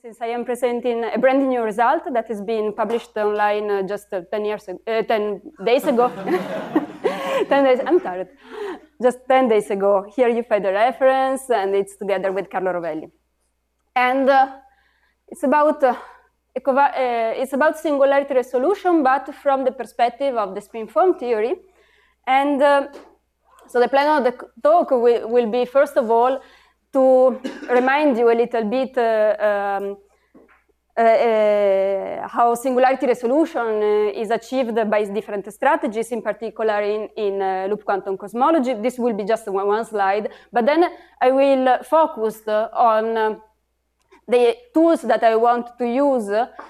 since I am presenting a brand new result that has been published online just 10 days ago. 10 days, I'm tired. Just 10 days ago. Here you find the reference, and it's together with Carlo Rovelli. And it's about singularity resolution, but from the perspective of the spin-form theory. And so the plan of the talk will be, first of all, to remind you a little bit how singularity resolution is achieved by different strategies, in particular in loop quantum cosmology. This will be just one slide, but then I will focus on the tools that I want to use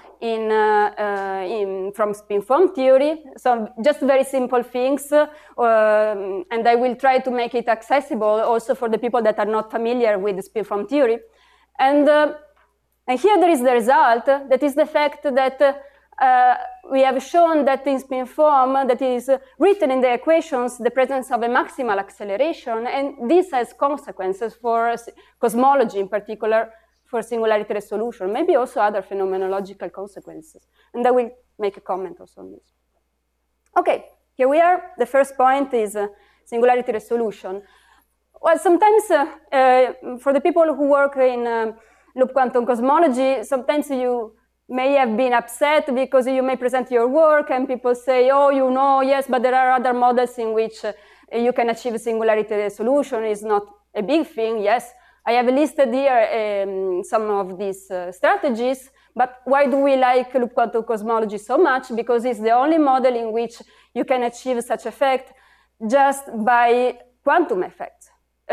from spin-form theory. So just very simple things, and I will try to make it accessible also for the people that are not familiar with spin-form theory. And here there is the result, that is the fact that we have shown that in spin-form, that is written in the equations, the presence of a maximal acceleration, and this has consequences for cosmology in particular, for singularity resolution, maybe also other phenomenological consequences. And I will make a comment also on this. Okay, here we are. The first point is singularity resolution. Well, sometimes for the people who work in loop quantum cosmology, sometimes you may have been upset because you may present your work and people say, oh, you know, yes, but there are other models in which you can achieve singularity resolution. It's not a big thing, yes. I have listed here some of these strategies, but why do we like loop quantum cosmology so much? Because it's the only model in which you can achieve such effect just by quantum effects.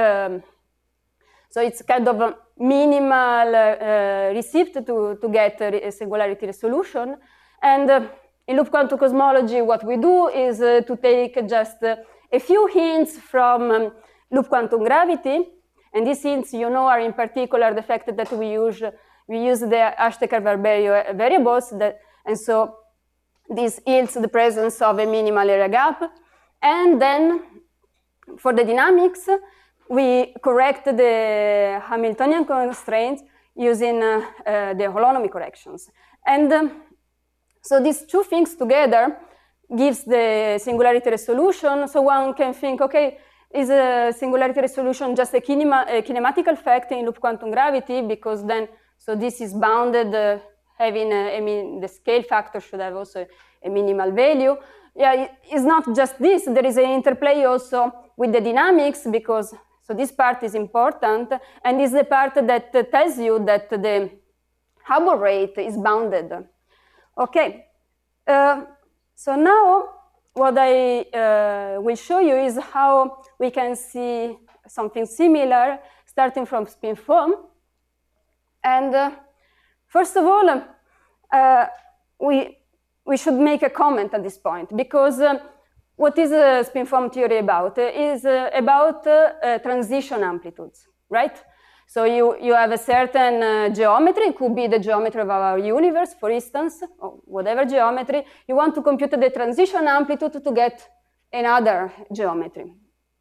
So it's kind of a minimal receipt to get a singularity resolution. And in loop quantum cosmology, what we do is to take just a few hints from loop quantum gravity. And these hints, you know, are in particular the fact that we use the Hesteker-Barberio variables, and so this yields the presence of a minimal area gap. And then for the dynamics, we correct the Hamiltonian constraints using the holonomy corrections. And so these two things together gives the singularity resolution. So one can think, okay, is a singularity resolution just a kinematic effect in loop quantum gravity? Because then, so this is bounded, having the scale factor should have also a minimal value. Yeah, it's not just this. There is an interplay also with the dynamics, because so this part is important, and is the part that tells you that the Hubble rate is bounded. Okay, so now what I will show you is how we can see something similar starting from spin-form. And first of all, we should make a comment at this point, because what is spin-form theory about? Is about transition amplitudes, right? So you have a certain geometry. It could be the geometry of our universe, for instance, or whatever geometry. You want to compute the transition amplitude to get another geometry.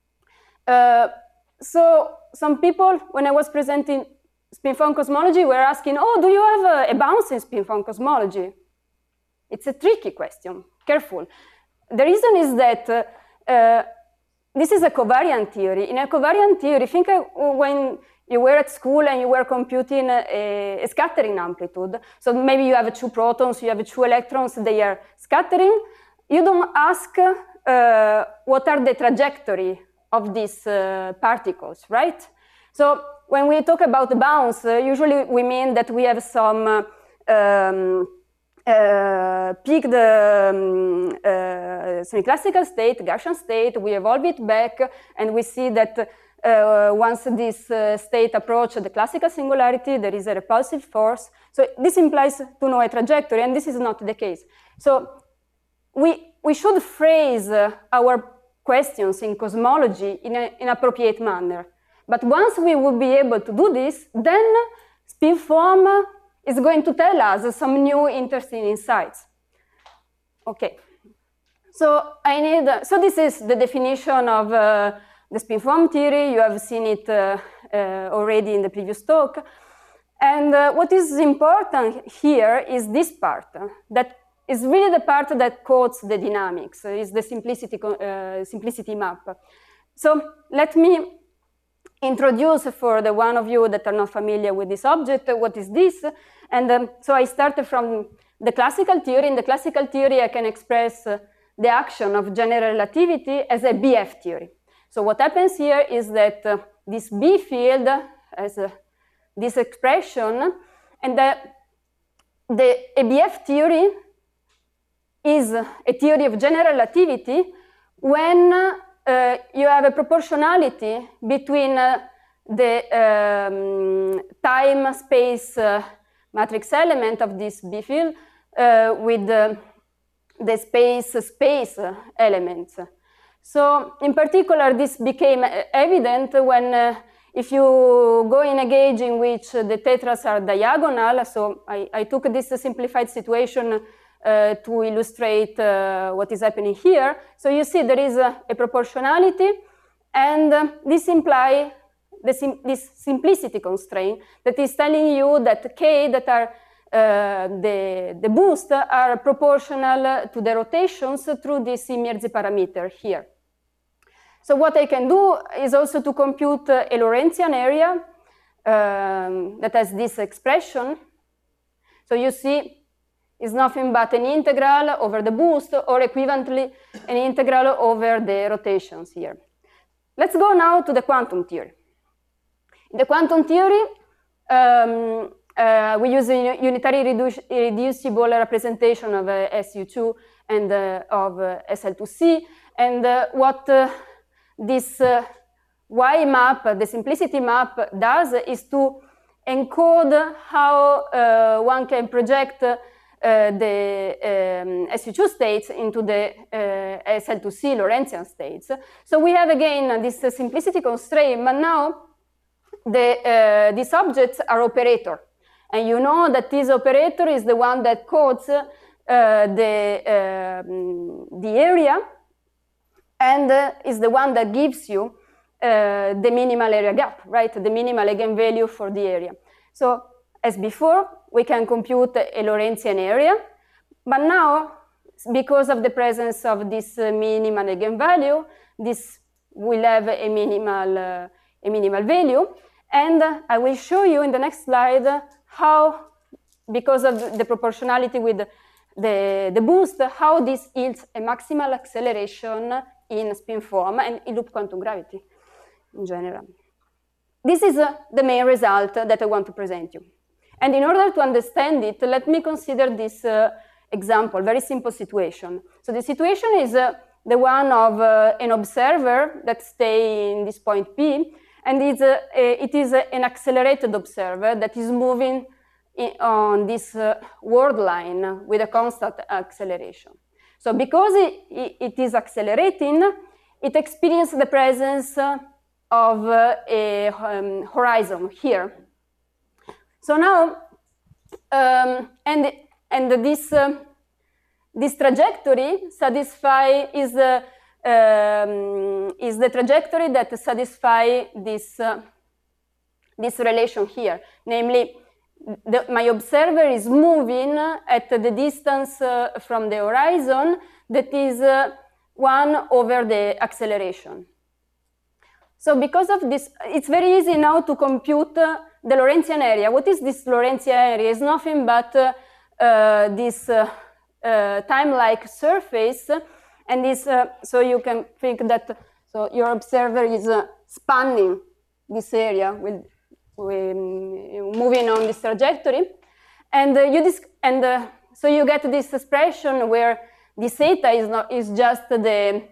So some people, when I was presenting spin-form cosmology, were asking, oh, do you have a bounce in spin-form cosmology? It's a tricky question. Careful. The reason is that this is a covariant theory. In a covariant theory, think when you were at school and you were computing a scattering amplitude. So maybe you have 2 protons, you have 2 electrons, they are scattering. You don't ask what are the trajectory of these particles, right? So when we talk about the bounce, usually we mean that we have some peaked semi-classical state, Gaussian state, we evolve it back, and we see that once this state approaches the classical singularity, there is a repulsive force. So this implies to know a trajectory, and this is not the case. So we should phrase our questions in cosmology in an appropriate manner. But once we will be able to do this, then spin-form is going to tell us some new interesting insights. Okay, so so this is the definition of the spin-form theory. You have seen it already in the previous talk. And what is important here is this part, that is really the part that codes the dynamics, is the simplicity map. So let me introduce for the one of you that are not familiar with this object, what is this? And so I started from the classical theory. In the classical theory, I can express the action of general relativity as a BF theory. So what happens here is that this B field has this expression, and a BF theory is a theory of general relativity when you have a proportionality between the time-space matrix element of this B field with the space-space elements. So in particular, this became evident when if you go in a gauge in which the tetras are diagonal. So I took this simplified situation to illustrate what is happening here. So you see there is a proportionality, and this implies this simplicity constraint that is telling you that k that are the boosts are proportional to the rotations through this Mierzi parameter here. So what I can do is also to compute a Lorentzian area that has this expression. So you see is nothing but an integral over the boost, or equivalently an integral over the rotations here. Let's go now to the quantum theory. In the quantum theory, we use a unitary reducible representation of SU2 and of SL2C, and what this Y map, the simplicity map, does is to encode how one can project the SU2 states into the SL2C Lorentzian states. So we have again this simplicity constraint, but now these objects are operator. And you know that this operator is the one that codes the area, and is the one that gives you the minimal area gap, right? The minimal eigenvalue for the area. So as before, we can compute a Lorentzian area, but now, because of the presence of this minimal eigenvalue, this will have a minimal value. And I will show you in the next slide how, because of the proportionality with the boost, how this yields a maximal acceleration in spin form and in loop quantum gravity in general. This is the main result that I want to present you. And in order to understand it, let me consider this example, very simple situation. So the situation is the one of an observer that stays in this point P, and it is an accelerated observer that is moving on this world line with a constant acceleration. So because it is accelerating, it experiences the presence of a horizon here. So now, this trajectory is the trajectory that satisfies this relation here. Namely, my observer is moving at the distance from the horizon that is 1 over the acceleration. So because of this, it's very easy now to compute the Lorentzian area. What is this Lorentzian area? It's nothing but this time-like surface, and this, so you can think that your observer is spanning this area with moving on this trajectory, and so you get this expression where this theta is just the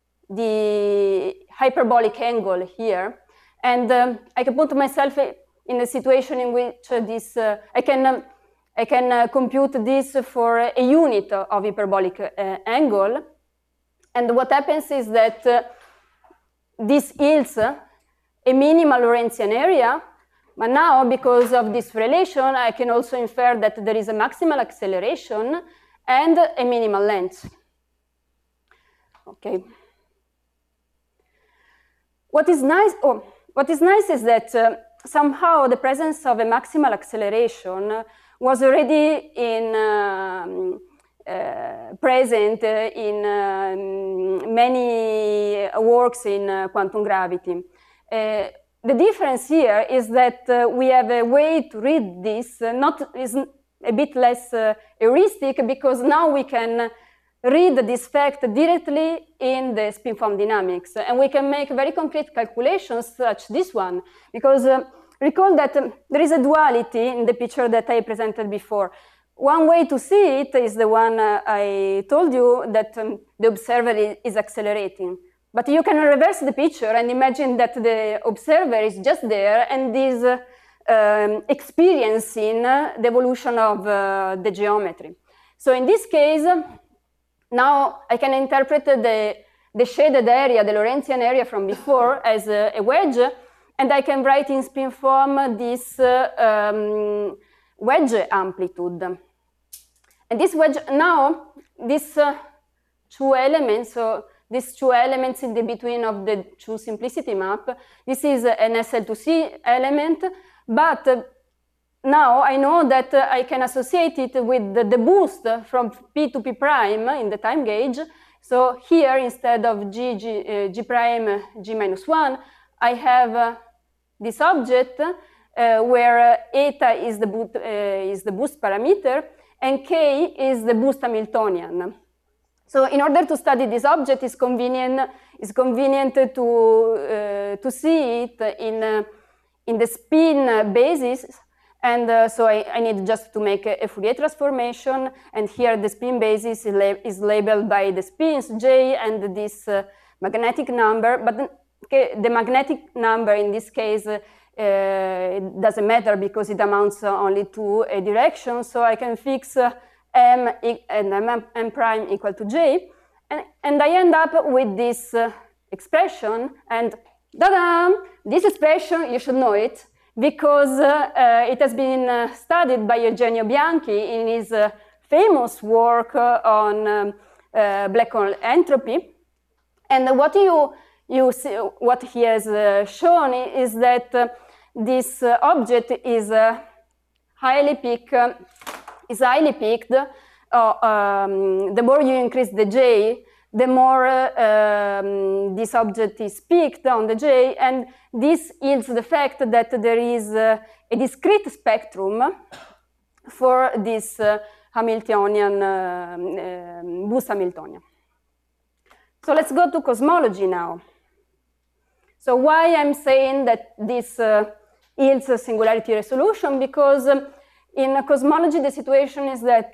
hyperbolic angle here, and I can put myself in a situation in which this I can compute this for a unit of hyperbolic angle, and what happens is that this yields a minimal Lorentzian area. But now, because of this relation, I can also infer that there is a maximal acceleration and a minimal length. Okay. What is nice is that somehow the presence of a maximal acceleration was already present in many works in quantum gravity. The difference here is that we have a way to read this, is a bit less heuristic, because now we can read this fact directly in the spin-form dynamics, and we can make very concrete calculations such this one, because recall that there is a duality in the picture that I presented before. One way to see it is the one I told you, that the observer is accelerating. But you can reverse the picture and imagine that the observer is just there and is experiencing the evolution of the geometry. So in this case, now I can interpret the shaded area, the Lorentzian area from before, as a wedge, and I can write in spin form this wedge amplitude. And this wedge, now, these two elements, so these two elements in the between of the two simplicity map, this is an SL2C element, but now I know that I can associate it with the boost from P to P prime in the time gauge. So here, instead of G prime G minus 1, I have this object where eta is the boost parameter and k is the boost Hamiltonian. So in order to study this object, it's convenient to see it in the spin basis. And so I need just to make a Fourier transformation, and here the spin basis is labeled by the spins J and this magnetic number, but the magnetic number in this case it doesn't matter because it amounts only to a direction, so I can fix M and M prime equal to J, and I end up with this expression, and ta-da! This expression, you should know it, because it has been studied by Eugenio Bianchi in his famous work on black hole entropy. And what you see, what he has shown is that this object is highly peaked. The more you increase the J, the more this object is peaked on the J, and this yields the fact that there is a discrete spectrum for this Hamiltonian, boost Hamiltonian. So let's go to cosmology now. So why I'm saying that this yields a singularity resolution? Because in cosmology, the situation is that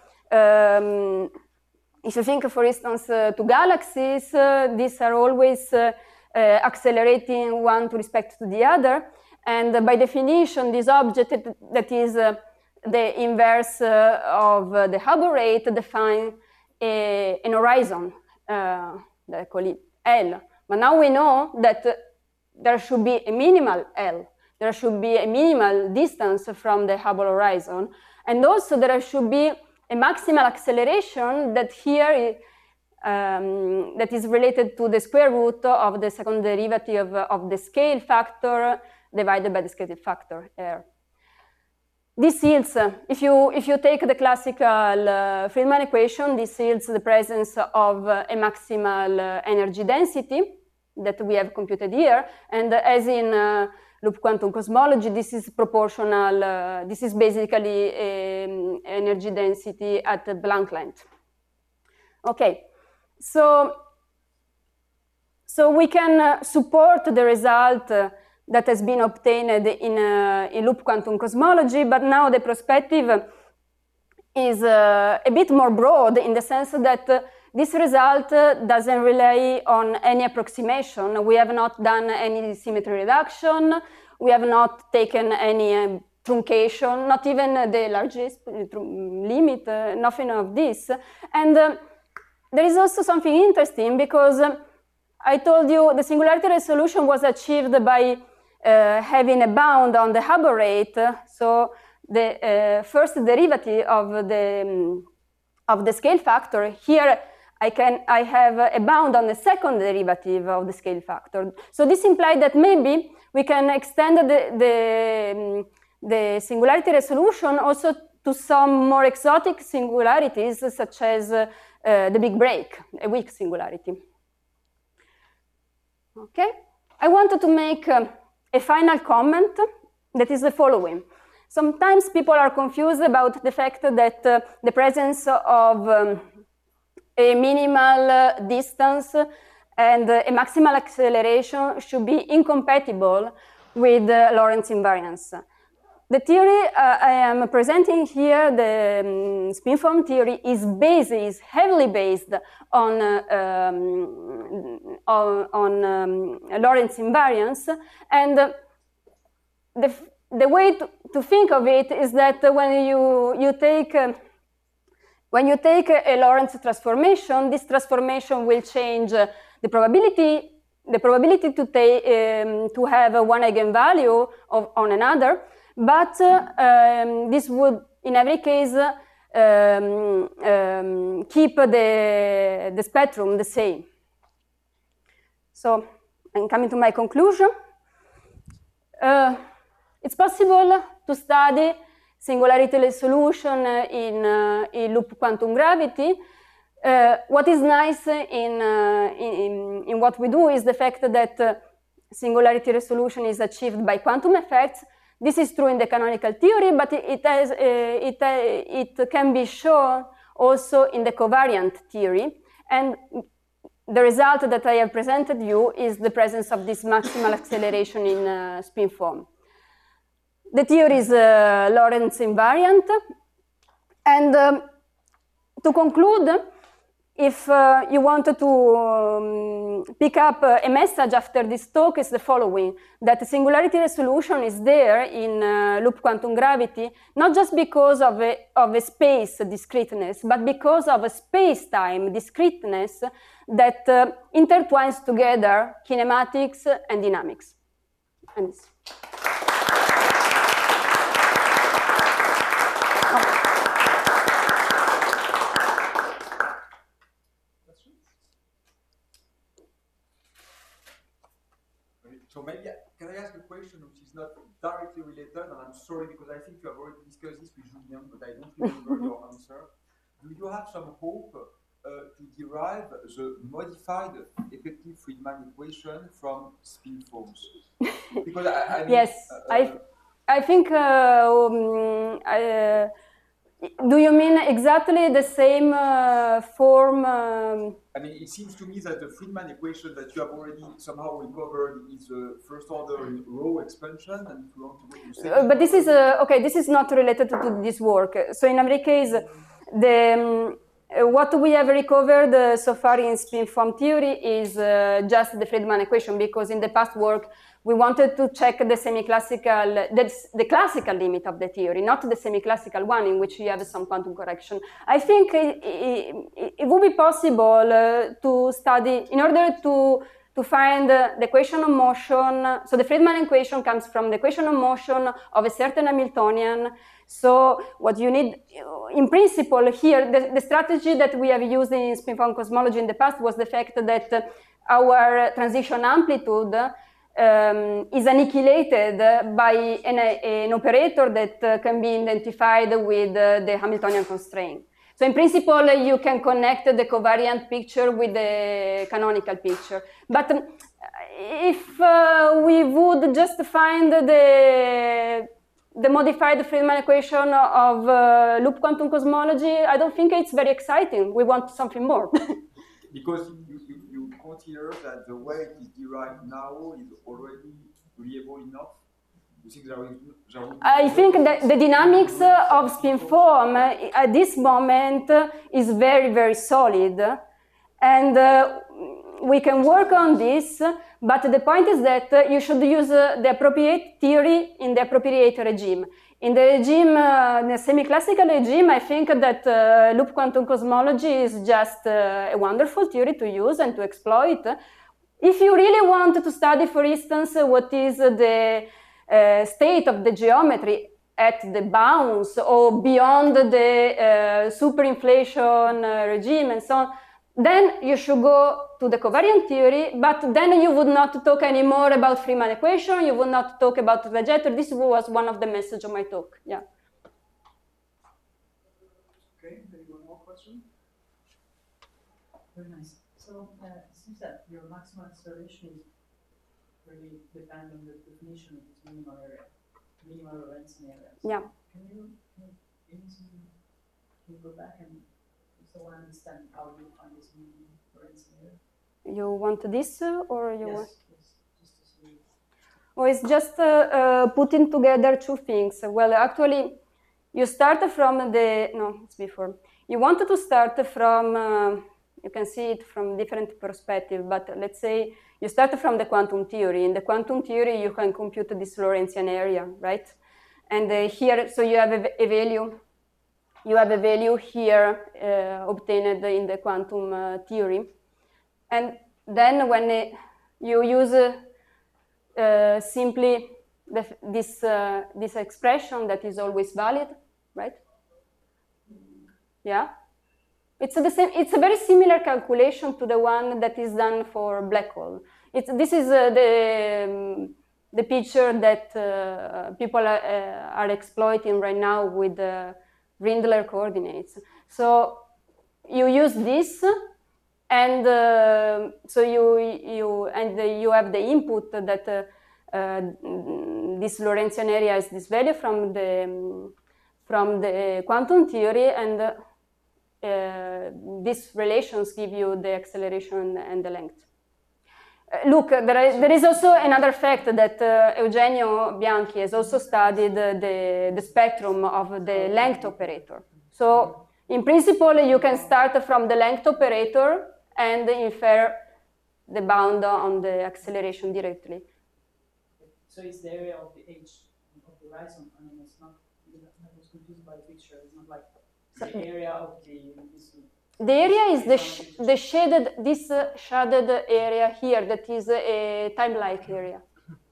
if you think, for instance, to galaxies, these are always accelerating one to respect to the other. And by definition, this object that is the inverse of the Hubble rate defines an horizon, that I call it L. But now we know that there should be a minimal L. There should be a minimal distance from the Hubble horizon. And also there should be a maximal acceleration that here that is related to the square root of the second derivative of the scale factor divided by the scale factor R. This yields, if you take the classical Friedmann equation, this yields the presence of a maximal energy density that we have computed here, and as in loop quantum cosmology, this is proportional. This is basically energy density at a Planck length. Okay, so we can support the result that has been obtained in loop quantum cosmology, but now the perspective is a bit more broad in the sense that this result doesn't rely on any approximation. We have not done any symmetry reduction. We have not taken any truncation, not even the largest limit, nothing of this. And there is also something interesting because I told you the singularity resolution was achieved by having a bound on the Hubble rate. So the first derivative of the scale factor here, I have a bound on the second derivative of the scale factor. So this implies that maybe we can extend the singularity resolution also to some more exotic singularities, such as the big break, a weak singularity. Okay, I wanted to make a final comment that is the following. Sometimes people are confused about the fact that the presence of a minimal distance and a maximal acceleration should be incompatible with Lorentz invariance. The theory I am presenting here, the spin-form theory, is heavily based on Lorentz invariance, and the way to think of it is that when you take a Lorentz transformation, this transformation will change the probability to have one eigenvalue on another. But this would, in every case, keep the spectrum the same. So I'm coming to my conclusion. It's possible to study singularity resolution in loop quantum gravity. What is nice in what we do is the fact that singularity resolution is achieved by quantum effects. This is true in the canonical theory, but it can be shown also in the covariant theory. And the result that I have presented you is the presence of this maximal acceleration in spin form. The theory is Lorentz invariant. And to conclude, if you wanted to pick up a message after this talk, is the following: that singularity resolution is there in loop quantum gravity, not just because of a space discreteness, but because of a space-time discreteness that intertwines together kinematics and dynamics. And so maybe, can I ask a question which is not directly related, and I'm sorry because I think you have already discussed this with Julien, but I don't remember your answer. Do you have some hope to derive the modified effective Friedman equation from spin forms? Because I mean, yes, I think. Do you mean exactly the same form? I mean, it seems to me that the Friedman equation that you have already somehow recovered is first order in row expansion, and if you want to go to second but this is okay. This is not related to this work. So in every case, what we have recovered so far in spin form theory is just the Friedman equation, because in the past work we wanted to check the semi-classical, the classical limit of the theory, not the semi-classical one in which you have some quantum correction. I think it would be possible to study, in order to find the equation of motion. So the Friedman equation comes from the equation of motion of a certain Hamiltonian. So what you need, in principle here, the strategy that we have used in spin form cosmology in the past was the fact that our transition amplitude is annihilated by an operator that can be identified with the Hamiltonian constraint. So in principle, you can connect the covariant picture with the canonical picture. But if we would just find the modified Friedman equation of loop quantum cosmology, I don't think it's very exciting. We want something more. Because you consider that the way it is derived now is already reliable enough? You think I think that the dynamics of spin form at this moment is very, very solid. And we can work on this, but the point is that you should use the appropriate theory in the appropriate regime. In the regime, the semi-classical regime, I think that loop quantum cosmology is just a wonderful theory to use and to exploit. If you really want to study, for instance, what is the state of the geometry at the bounds or beyond the superinflation regime and so on, then you should go to the covariant theory, but then you would not talk anymore about Freeman equation, you would not talk about the trajectory. This was one of the messages of my talk, yeah. Okay, maybe one more question? Very nice. So it seems that your maximal acceleration is really depend on the definition of this minimal area, minimal Lorentzian area. So Yeah. Can you go back and so I understand how you find this minimal Lorentzian area? You want this or you want? Yes, just to see. Well, it's just putting together two things. Well, actually, you start from the, no, it's before. You wanted to start from, you can see it from different perspectives, but let's say you start from the quantum theory. In the quantum theory, you can compute this Lorentzian area, right? And here, so you have a value. You have a value here obtained in the quantum theory. And then when you use simply this expression that is always valid, right? Yeah. It's the same. It's a very similar calculation to the one that is done for black hole. This is the picture that people are exploiting right now with the Rindler coordinates. So you use this, and so you have the input that this Lorentzian area is this value from the quantum theory, and these relations give you the acceleration and the length. Look, there is also another fact that Eugenio Bianchi has also studied the spectrum of the length operator. So in principle, you can start from the length operator and infer the bound on the acceleration directly. So it's the area of the edge of the horizon. I mean, it's not, I was confused by the picture. It's not like the area of the area is the shaded, this shaded area here that is a time-like area.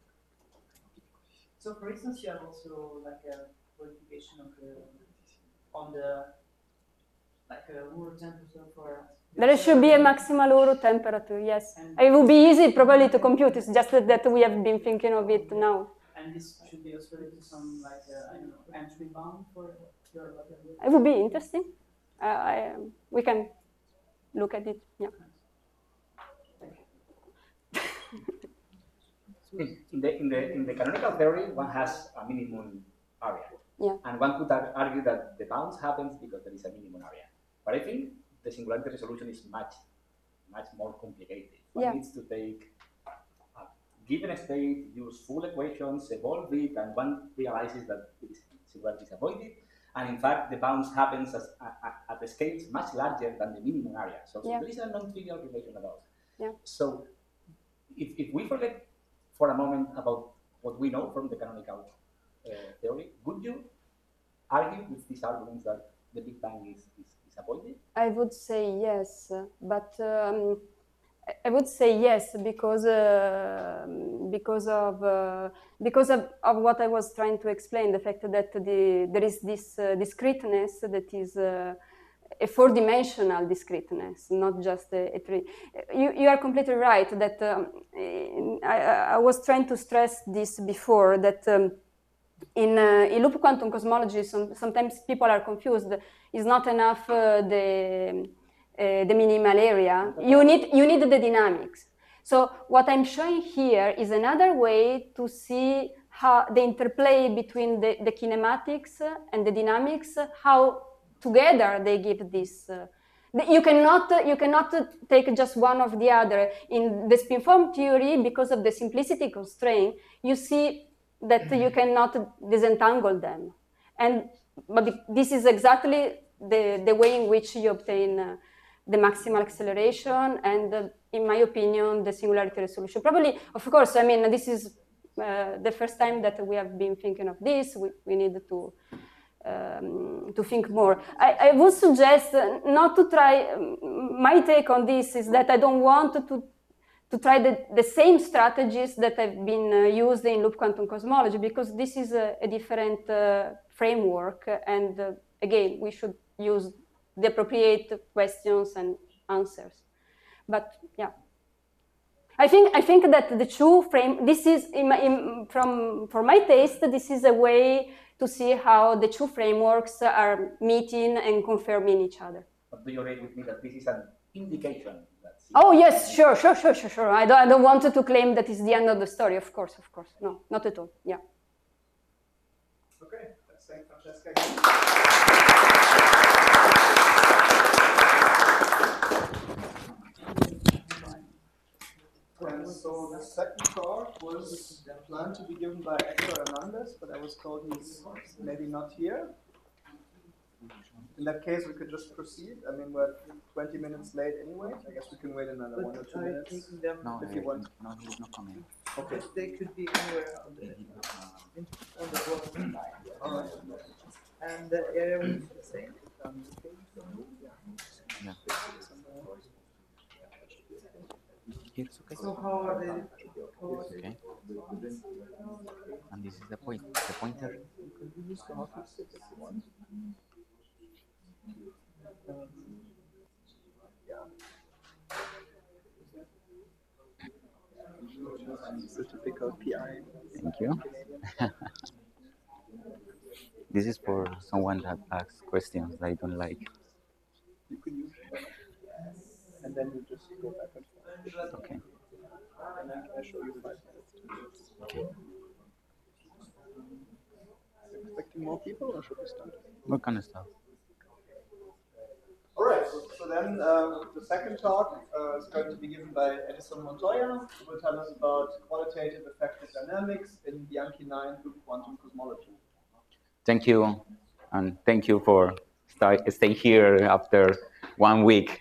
So, for instance, you have also like a qualification of on the like a Uru temperature for. There should be a maximal Uru temperature, yes. It would be easy probably to compute. It's just that we have been thinking of it now. And this should be also related to some like I don't know, entry bound for your. It would be interesting. We can look at it. Yeah. In the canonical theory, one has a minimum area. Yeah. And one could argue that the bounds happens because there is a minimum area. But I think the singularity resolution is much more complicated. One needs to take a given state, use full equations, evolve it, and one realizes that singularity is avoided. And in fact, the bounds happens at the scales much larger than the minimum area. So there is a non-trivial relation at all. Yeah. So if we forget for a moment about what we know from the canonical theory, would you argue with these arguments that the Big Bang is avoided? I would say yes, but I would say yes because of what I was trying to explain, the fact that there is this discreteness that is a four-dimensional discreteness, not just a three. You are completely right that I was trying to stress this before, that in loop quantum cosmology, sometimes people are confused. It's not enough the minimal area. You need the dynamics. So what I'm showing here is another way to see how the interplay between the kinematics and the dynamics, how together they give this. You cannot take just one of the other. In the spin-form theory, because of the simplicity constraint, you see that you cannot disentangle them. But this is exactly the way in which you obtain the maximal acceleration and, in my opinion, the singularity resolution. Probably, of course, I mean, this is the first time that we have been thinking of this. We need to think more. I would suggest not to try, my take on this is that I don't want to try the same strategies that have been used in loop quantum cosmology, because this is a different framework, and again, we should use the appropriate questions and answers. But yeah, I think that the two frame, this is for my taste, this is a way to see how the two frameworks are meeting and confirming each other. But do you agree with me that this is an indication? Oh yes, sure. I don't want to claim that it's the end of the story. Of course. No, not at all. Yeah. Okay, let's thank Francesca again. And so the second talk was planned to be given by Hector Hernandez, but I was told he's maybe not here. In that case, we could just proceed. I mean, we're 20 minutes late anyway. I guess we can wait another 1 or 2 minutes if you want. No, he's not coming. Okay. They could be anywhere on the wall. All right. And the area was the same. Yeah. Here it's okay. So how are they? Okay. And this is the pointer. Certificate PI. Thank you. This is for someone that asks questions I don't like. You can use it. And then you just go back and forth. Okay. And then I show you 5 minutes. Okay. Expecting more people, or should we start? What kind of stuff? All right. So then the second talk is going to be given by Edison Montoya, who will tell us about qualitative effective dynamics in Bianchi 9 loop quantum cosmology. Thank you, and thank you for staying here after 1 week.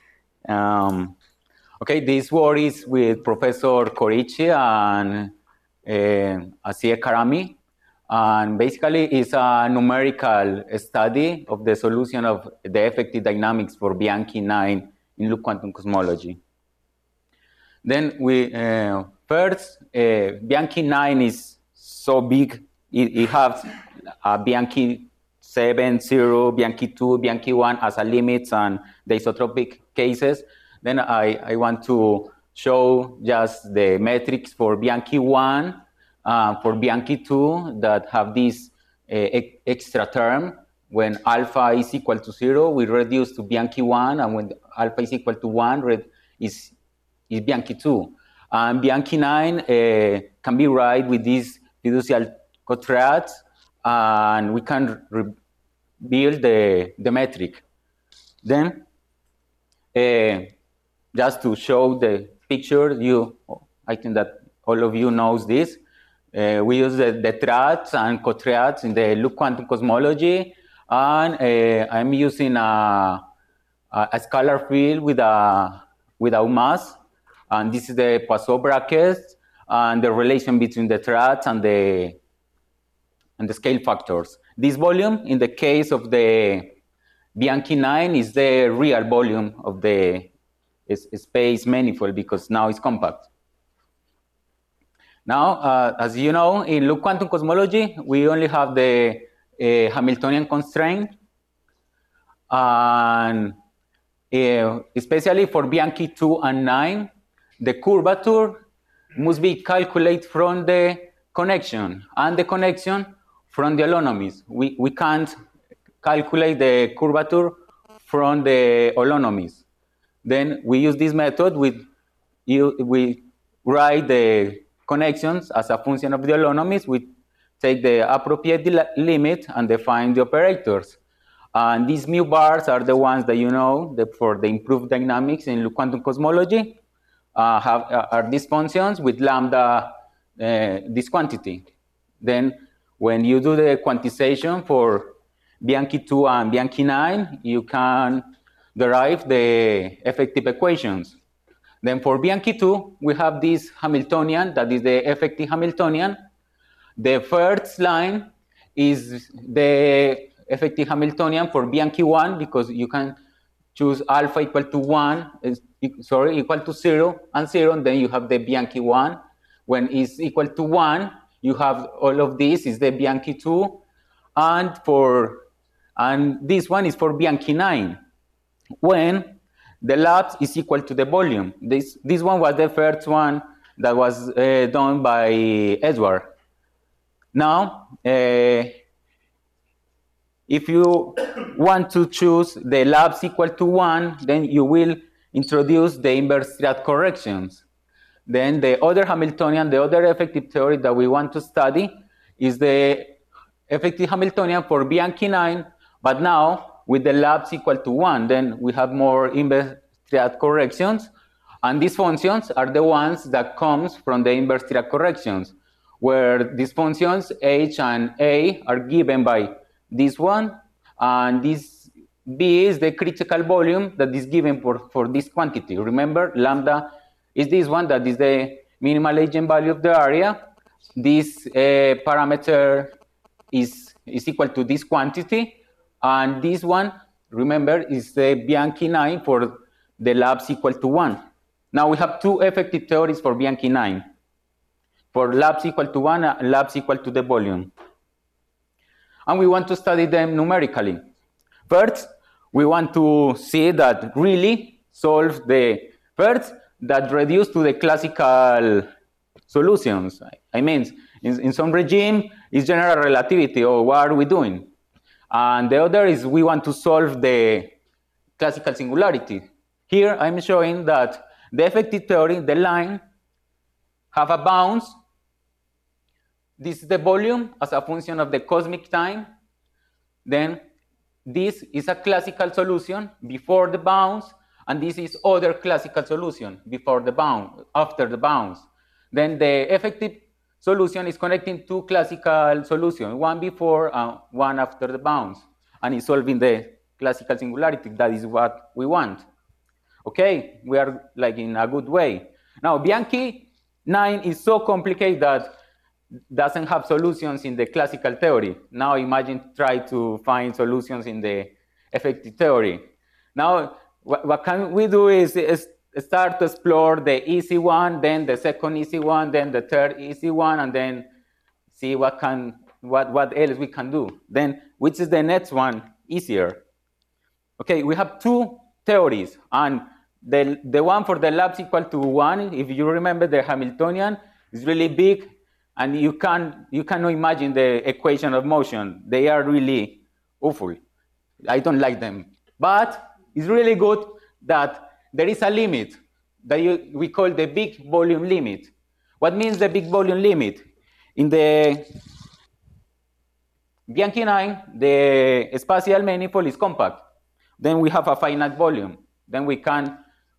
Okay, this work is with Professor Corici and Asier Karami, and basically it's a numerical study of the solution of the effective dynamics for Bianchi 9 in loop quantum cosmology. Then we first, Bianchi 9 is so big, it has Bianchi 7, 0, Bianchi 2, Bianchi 1 as a limits and the isotropic cases. Then I want to show just the metrics for Bianchi 1, for Bianchi 2 that have this extra term. When alpha is equal to 0, we reduce to Bianchi 1, and when alpha is equal to 1, is Bianchi 2. And Bianchi 9 can be right with these fiducial cotriads, and we can build the metric. Then, just to show the picture, I think that all of you knows this. We use the triads and cotriads in the loop quantum cosmology, and I'm using a scalar field without mass, and this is the Poisson brackets and the relation between the triads and the scale factors. This volume, in the case of the Bianchi 9, is the real volume of the space manifold because now it's compact. Now, as you know, in loop quantum cosmology, we only have the Hamiltonian constraint, and especially for Bianchi 2 and 9, the curvature must be calculated from the connection, and the connection from the holonomies. We can't calculate the curvature from the holonomies. Then we use this method we write the connections as a function of the holonomies. We take the appropriate limit and define the operators. And these mu bars are the ones that you know that for the improved dynamics in loop quantum cosmology are these functions with lambda, this quantity. Then when you do the quantization for Bianchi 2 and Bianchi 9, you can derive the effective equations. Then for Bianchi 2, we have this Hamiltonian, that is the effective Hamiltonian. The first line is the effective Hamiltonian for Bianchi 1 because you can choose alpha equal to 1, equal to 0 and 0, and then you have the Bianchi 1. When it's equal to 1, you have all of this is the Bianchi 2, and this one is for Bianchi 9. When the labs is equal to the volume. This one was the first one that was done by Edward. Now, if you want to choose the labs equal to 1, then you will introduce the inverse triad corrections. Then the other Hamiltonian, the other effective theory that we want to study is the effective Hamiltonian for Bianchi 9, but now with the labs equal to 1. Then we have more inverse triad corrections. And these functions are the ones that comes from the inverse triad corrections, where these functions h and a are given by this one, and this b is the critical volume that is given for this quantity. Remember, lambda is this one that is the minimal eigenvalue of the area. This parameter is equal to this quantity, and this one, remember, is the Bianchi 9 for the labs equal to 1. Now we have two effective theories for Bianchi 9, for labs equal to 1 and labs equal to the volume. And we want to study them numerically. First, we want to see that really solve the first that reduce to the classical solutions. I mean, in some regime, it's general relativity, or what are we doing? And the other is we want to solve the classical singularity. Here, I'm showing that the effective theory, the line, have a bounds. This is the volume as a function of the cosmic time. Then this is a classical solution before the bounds, and this is other classical solution before the bound, after the bounds. Then the effective solution is connecting two classical solutions, one before and one after the bounds, and it's solving the classical singularity. That is what we want. Okay, we are like in a good way. Now, Bianchi 9 is so complicated that doesn't have solutions in the classical theory. Now imagine try to find solutions in the effective theory. Now, what can we do is start to explore the easy one, then the second easy one, then the third easy one, and then see what else we can do. Then, which is the next one easier? Okay, we have two theories, and the one for the labs equal to 1, if you remember the Hamiltonian, is really big, and you cannot imagine the equation of motion. They are really awful. I don't like them. But it's really good that there is a limit that we call the big volume limit. What means the big volume limit? In the Bianchi 9, the spatial manifold is compact. Then we have a finite volume. Then we can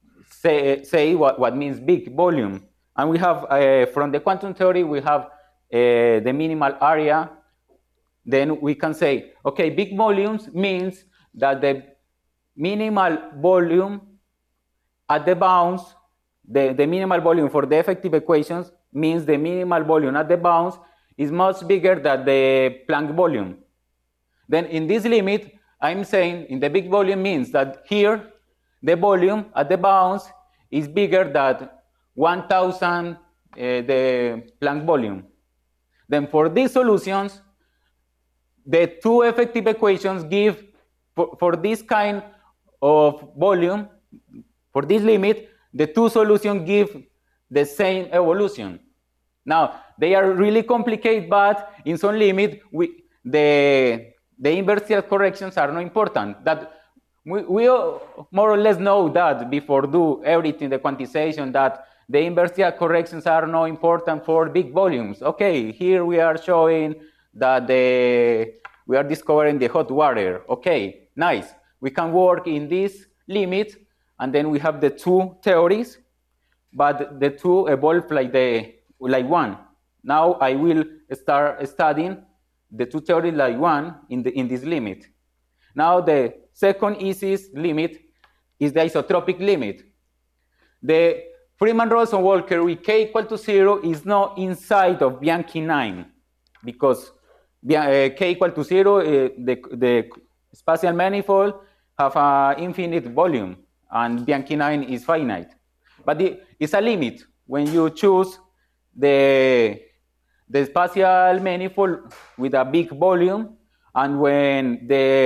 say what means big volume. And we have, from the quantum theory, we have the minimal area. Then we can say, okay, big volumes means that the minimal volume at the bounds, the minimal volume for the effective equations means the minimal volume at the bounds is much bigger than the Planck volume. Then in this limit, I'm saying in the big volume means that here, the volume at the bounds is bigger than 1,000 the Planck volume. Then for these solutions, the two effective equations give, for this kind of volume, for this limit, the two solutions give the same evolution. Now, they are really complicated, but in some limit, the inverse triad corrections are not important. That we more or less know that before do everything, the quantization, that the inverse triad corrections are not important for big volumes. Okay, here we are showing that we are discovering the hot water. Okay, nice. We can work in this limit, and then we have the two theories, but the two evolve like one. Now I will start studying the two theories like one in this limit. Now the second easiest limit is the isotropic limit. The Freeman-Rosen-Walker with k equal to 0 is not inside of Bianchi 9, because k equal to 0, the spatial manifold have an infinite volume, and Bianchi 9 is finite. But it's a limit when you choose the spatial manifold with a big volume, and when the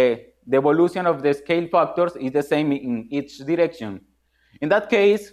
the evolution of the scale factors is the same in each direction. In that case,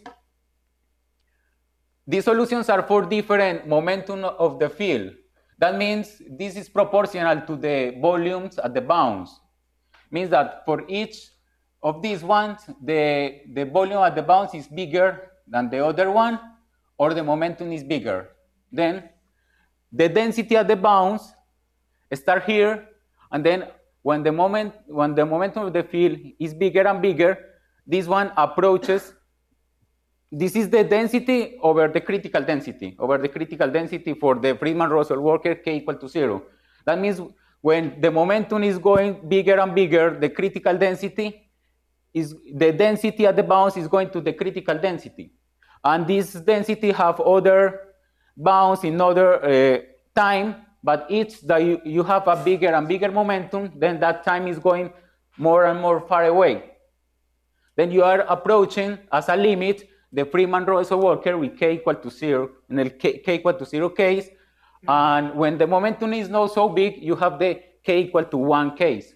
these solutions are for different momentum of the field. That means this is proportional to the volumes at the bounds. Means that for each of these ones, the volume at the bounds is bigger than the other one, or the momentum is bigger. Then the density at the bounds start here, and then when the momentum of the field is bigger and bigger, this one approaches. This is the density over the critical density, for the Friedman-Russell worker k equal to 0. That means when the momentum is going bigger and bigger, the critical density is, the density at the bounds is going to the critical density. And this density have other bounds in other time, but each that you have a bigger and bigger momentum, then that time is going more and more far away. Then you are approaching as a limit the Friedman-Russell worker with k equal to 0, in the k equal to 0 case. And when the momentum is not so big, you have the k equal to 1 case.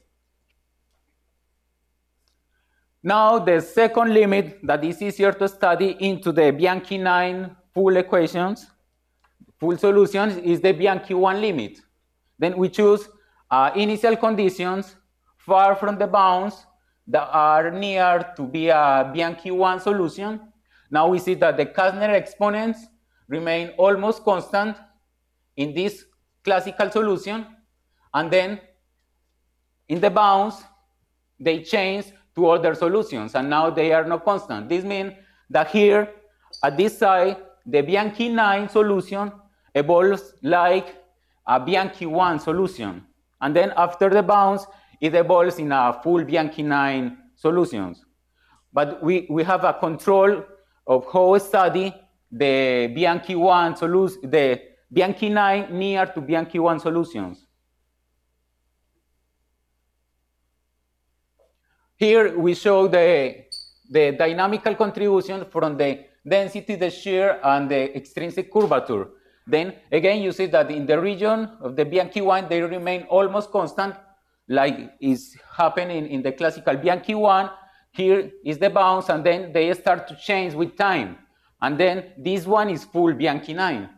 Now, the second limit that is easier to study into the Bianchi-9 full equations, full solutions, is the Bianchi-1 limit. Then we choose initial conditions far from the bounds that are near to be a Bianchi-1 solution. Now we see that the Kastner exponents remain almost constant in this classical solution, and then in the bounds, they change to other solutions, and now they are not constant. This means that here, at this side, the Bianchi-9 solution evolves like a Bianchi-1 solution. And then after the bounds, it evolves in a full Bianchi-9 solutions. But we have a control of how to study the Bianchi-1 solution, the Bianchi-9 near to Bianchi-1 solutions. Here we show the dynamical contribution from the density, the shear, and the extrinsic curvature. Then again, you see that in the region of the Bianchi-1, they remain almost constant, like is happening in the classical Bianchi-1. Here is the bounds, and then they start to change with time. And then this one is full Bianchi-9.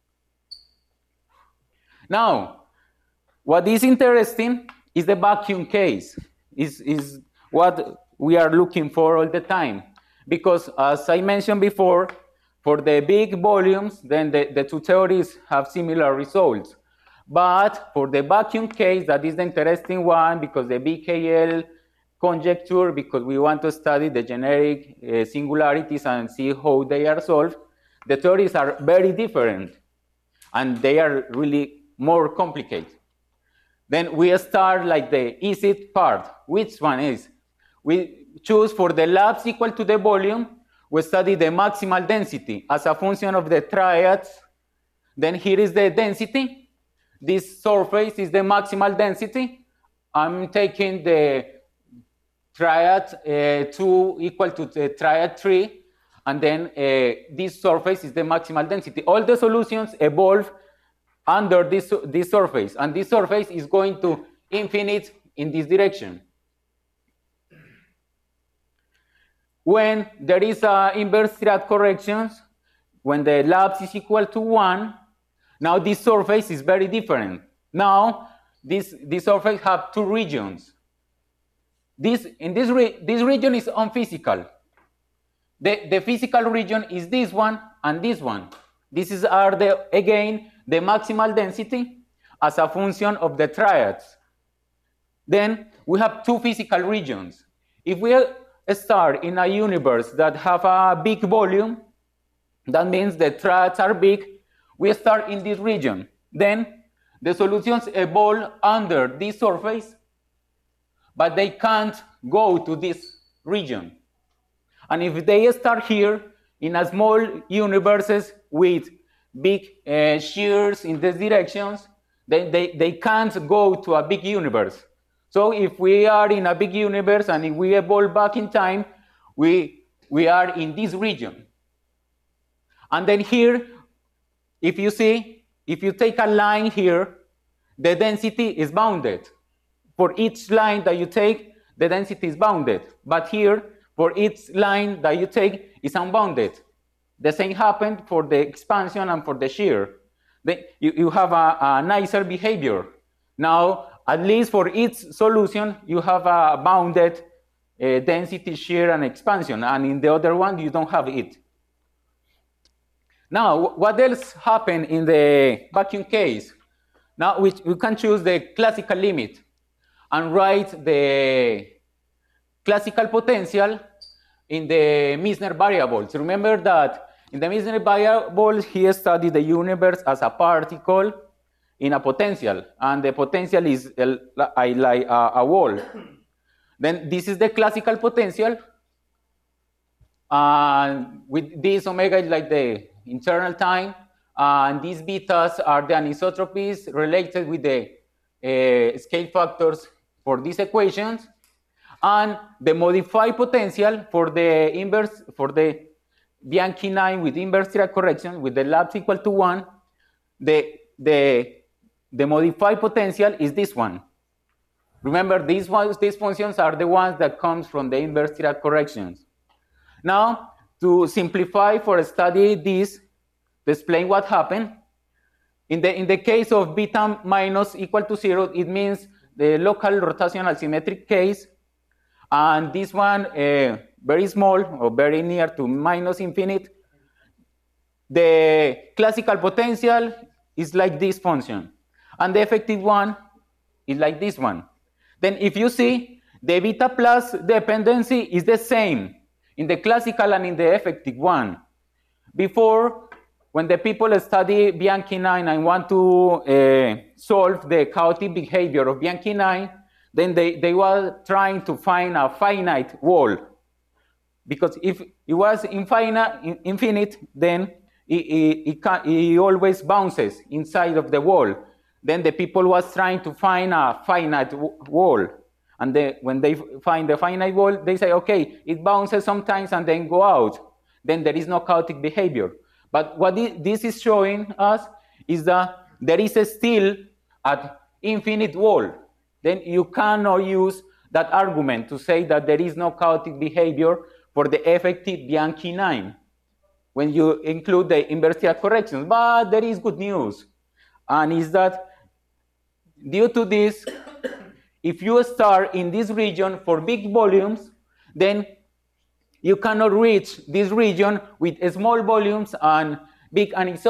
Now, what is interesting is the vacuum case, is what we are looking for all the time. Because as I mentioned before, for the big volumes, then the two theories have similar results. But for the vacuum case, that is the interesting one, because the BKL conjecture, because we want to study the generic singularities and see how they are solved, the theories are very different, and they are really more complicated. Then we start like the easy part. Which one is? We choose for the labs equal to the volume, we study the maximal density as a function of the triads. Then here is the density. This surface is the maximal density. I'm taking the triad 2 equal to the triad 3, and then this surface is the maximal density. All the solutions evolve under this surface, and this surface is going to infinite in this direction. When there is inverse triad corrections, when the labs is equal to 1, now this surface is very different. Now this surface have two regions. This region is unphysical. The physical region is this one and this one. This is again the maximal density as a function of the triads. Then we have two physical regions. If we start in a universe that have a big volume, that means the triads are big, we start in this region. Then the solutions evolve under this surface, but they can't go to this region. And if they start here in a small universes with big shears in these directions, then they can't go to a big universe. So if we are in a big universe and if we evolve back in time, we are in this region. And then here, if you take a line here, the density is bounded. For each line that you take, the density is bounded. But here, for each line that you take, is unbounded. The same happened for the expansion and for the shear. You have a nicer behavior. Now, at least for each solution, you have a bounded density, shear, and expansion. And in the other one, you don't have it. Now, what else happened in the vacuum case? Now, we can choose the classical limit and write the classical potential in the Misner variables. Remember that in the Misner variables, he studied the universe as a particle in a potential, and the potential is like a wall. Then this is the classical potential, and with this omega is like the internal time, and these betas are the anisotropies related with the scale factors for these equations, and the modified potential for the inverse, for the Bianchi 9 with inverse Dirac correction with the labs equal to 1, the modified potential is this one. Remember, these functions are the ones that comes from the inverse Dirac corrections. Now, to simplify for study this, to explain what happened, in the case of beta minus equal to 0, it means the local rotational symmetric case, and this one very small or very near to minus infinite. The classical potential is like this function, and the effective one is like this one. Then if you see, the beta plus dependency is the same in the classical and in the effective one. Before, when the people study Bianchi 9 and want to solve the chaotic behavior of Bianchi 9, then they were trying to find a finite wall. Because if it was infinite, then it always bounces inside of the wall. Then the people was trying to find a finite wall. And when they find the finite wall, they say, okay, it bounces sometimes and then go out. Then there is no chaotic behavior. But what this is showing us is that there is still an infinite wall. Then you cannot use that argument to say that there is no chaotic behavior for the effective Bianchi 9 when you include the inverse Dirac corrections. But there is good news, and is that due to this, if you start in this region for big volumes, then you cannot reach this region with small volumes and big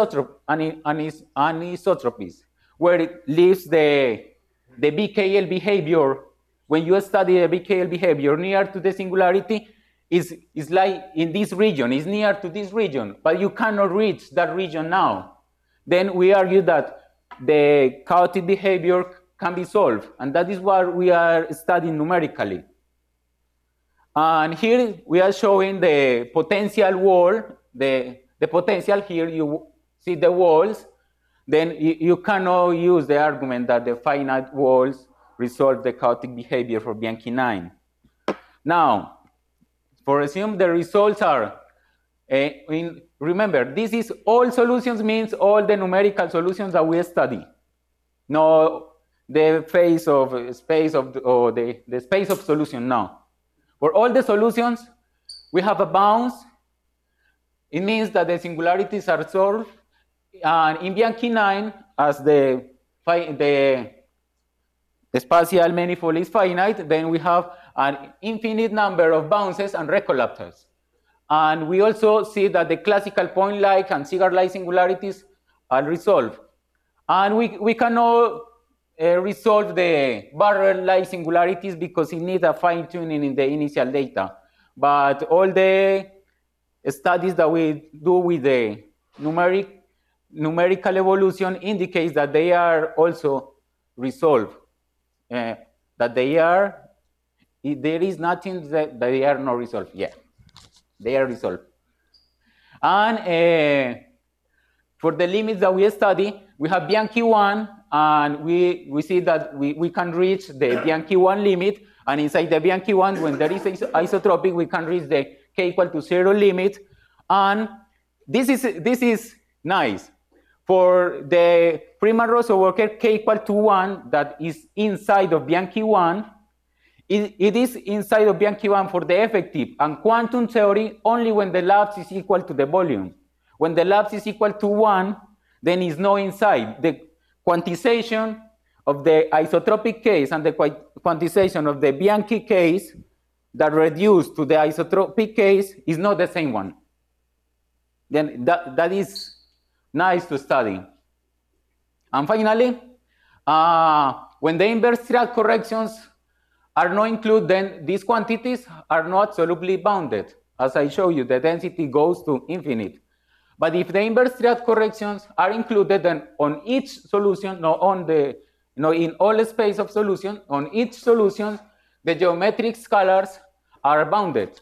anisotropies, where it leaves the BKL behavior. When you study the BKL behavior near to the singularity, is like in this region, is near to this region, but you cannot reach that region now. Then we argue that the chaotic behavior can be solved, and that is what we are studying numerically. And here we are showing the potential wall, the potential. Here you see the walls. Then you cannot use the argument that the finite walls resolve the chaotic behavior for Bianchi 9. Now, for assume the results are, remember, this is all solutions means all the numerical solutions that we study. No, the phase of space of, or the space of solution, no. For all the solutions, we have a bounce. It means that the singularities are solved. And in Bianchi 9, as the spatial manifold is finite, then we have an infinite number of bounces and recollapses. And we also see that the classical point-like and cigar-like singularities are resolved. And we cannot resolve the barrel-like singularities because it needs a fine-tuning in the initial data. But all the studies that we do with the numerical evolution indicates that they are also resolved. That they are, there is nothing that they are not resolved. Yeah, they are resolved. And for the limits that we study, we have Bianchi 1, and we see that we can reach the Bianchi 1 limit, and inside the Bianchi 1, when there is isotropic, we can reach the k equal to 0 limit. And this is nice. For the Freeman-Rosso worker k equal to 1 that is inside of Bianchi 1, it is inside of Bianchi-1 for the effective, and quantum theory only when the lapse is equal to the volume. When the lapse is equal to 1, then it's not inside. The quantization of the isotropic case and the quantization of the Bianchi case that reduced to the isotropic case is not the same one. Then that is nice to study. And finally, when the inverse triad corrections are not included, then these quantities are not absolutely bounded. As I show you, the density goes to infinite. But if the inverse triad corrections are included, then on each solution, in all space of solution, on each solution, the geometric scalars are bounded.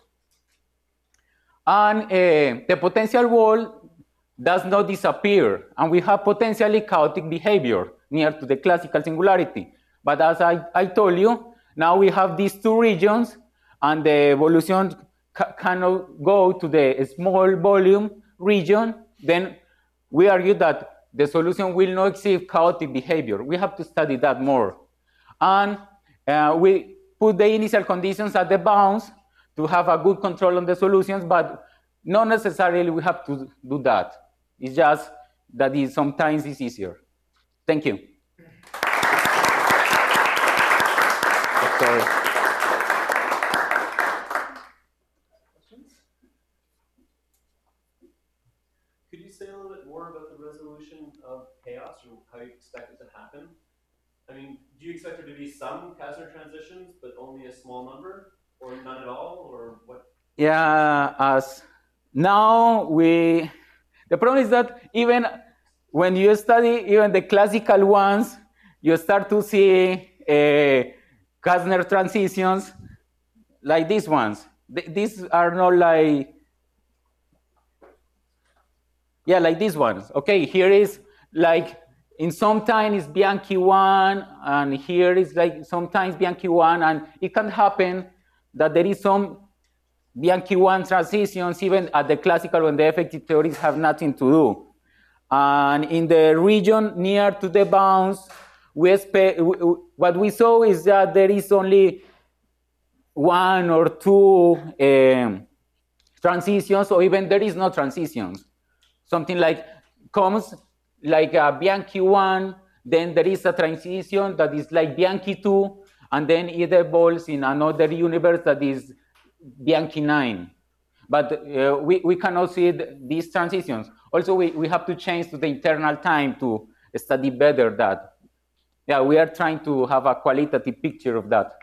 And the potential wall does not disappear, and we have potentially chaotic behavior near to the classical singularity. But as I told you, now we have these two regions, and the evolution cannot go to the small volume region. Then we argue that the solution will not exceed chaotic behavior. We have to study that more. And we put the initial conditions at the bounds to have a good control on the solutions, but not necessarily we have to do that. It's just that sometimes it's easier. Thank you. Sorry. Could you say a little bit more about the resolution of chaos, or how you expect it to happen? I mean, do you expect there to be some Kastner transitions, but only a small number, or none at all, or what? Yeah, as now the problem is that even when you study even the classical ones, you start to see Kastner transitions like these ones. These are not like, yeah, like these ones. Okay, here is like, in some time it's Bianchi-1, and here is like sometimes Bianchi-1, and it can happen that there is some Bianchi-1 transitions even at the classical when the effective theories have nothing to do. And in the region near to the bounds, what we saw is that there is only 1 or 2 transitions, or even there is no transitions. Something like comes like a Bianchi-1, then there is a transition that is like Bianchi-2, and then it evolves in another universe that is Bianchi-9. But we cannot see these transitions. Also, we have to change to the internal time to study better that. Yeah, we are trying to have a qualitative picture of that.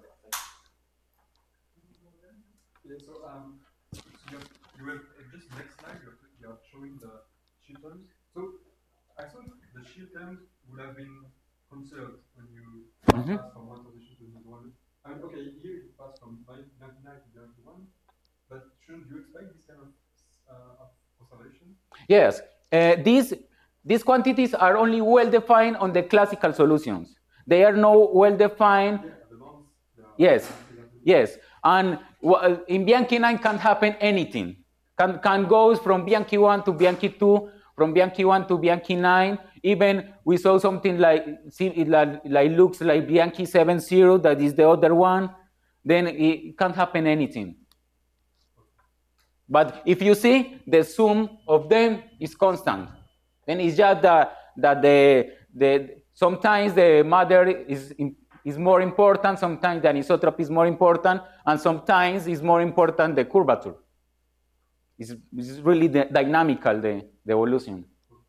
Yeah, so you have just next slide, you are showing the shield terms. So I thought the shield terms would have been conserved when you pass from one position to another one. I mean, okay, here you pass from 99 to 91, but shouldn't you expect this kind of oscillation? Yes, these quantities are only well-defined on the classical solutions. They are not well-defined. Yeah, the bonds, yes, yes. And in Bianchi-9 can happen anything. Can go from Bianchi-1 to Bianchi-2, from Bianchi-1 to Bianchi-9. Even we saw something like looks like Bianchi-7,0, that is the other one. Then it can't happen anything. But if you see, the sum of them is constant. Then it's just that sometimes the matter is more important, sometimes the anisotropy is more important, and sometimes it's more important the curvature. It's really dynamical, the evolution.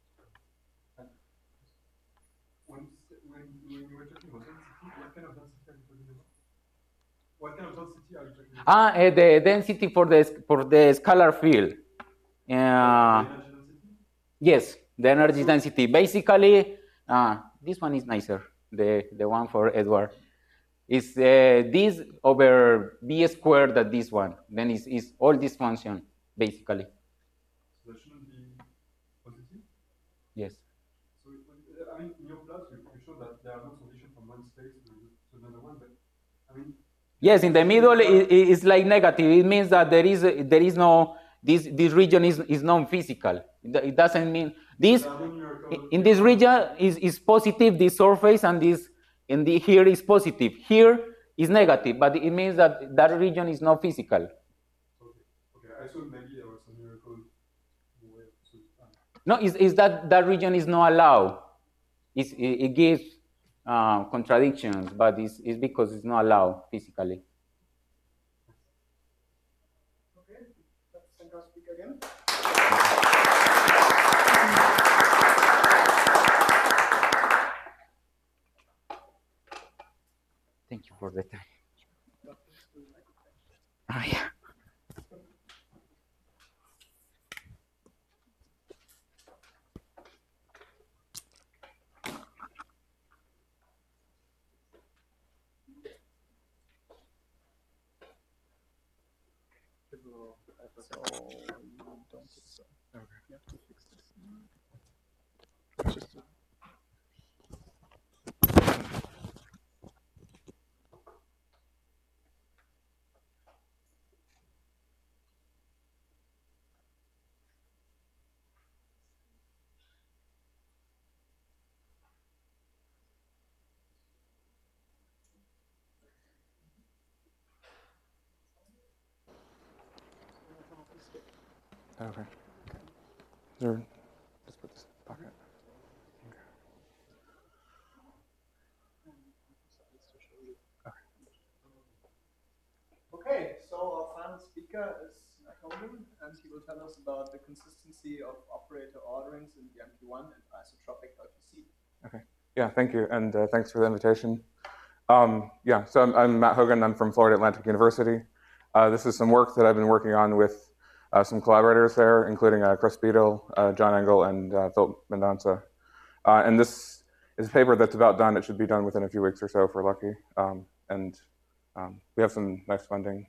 When you were talking about density, what kind of density are you talking about? What kind of density are you talking about? The density for the scalar field. Yes, the energy density. Basically, this one is nicer. The one for Edward is this over b squared that this one. Then is all this function basically. So that shouldn't be positive. Yes. So I mean, in your plot, you show that there are no solutions from one space to another one, but I mean. Yes, in the middle it's like negative. It means that there is no this region is non-physical. It doesn't mean this in this region is positive, this surface, and here is positive. Here It's negative, but it means that that region is not physical. Okay. I thought maybe there was a miracle way of No, it's that that region is not allowed. It gives contradictions, but it's because it's not allowed physically. Okay, let's thank our speaker again. Thank you for the time. Yeah. Okay. There, just put this in the pocket. Okay, so our final speaker is Mike Hogan, and he will tell us about the consistency of operator orderings in Bianchi-1 and isotropic LPC. Okay. Yeah, thank you, and thanks for the invitation. Yeah, so I'm Matt Hogan. I'm from Florida Atlantic University. This is some work that I've been working on with some collaborators there, including Chris Beadle, John Engel, and Philip Mendonça. And this is a paper that's about done. It should be done within a few weeks or so if we're lucky. And we have some nice funding.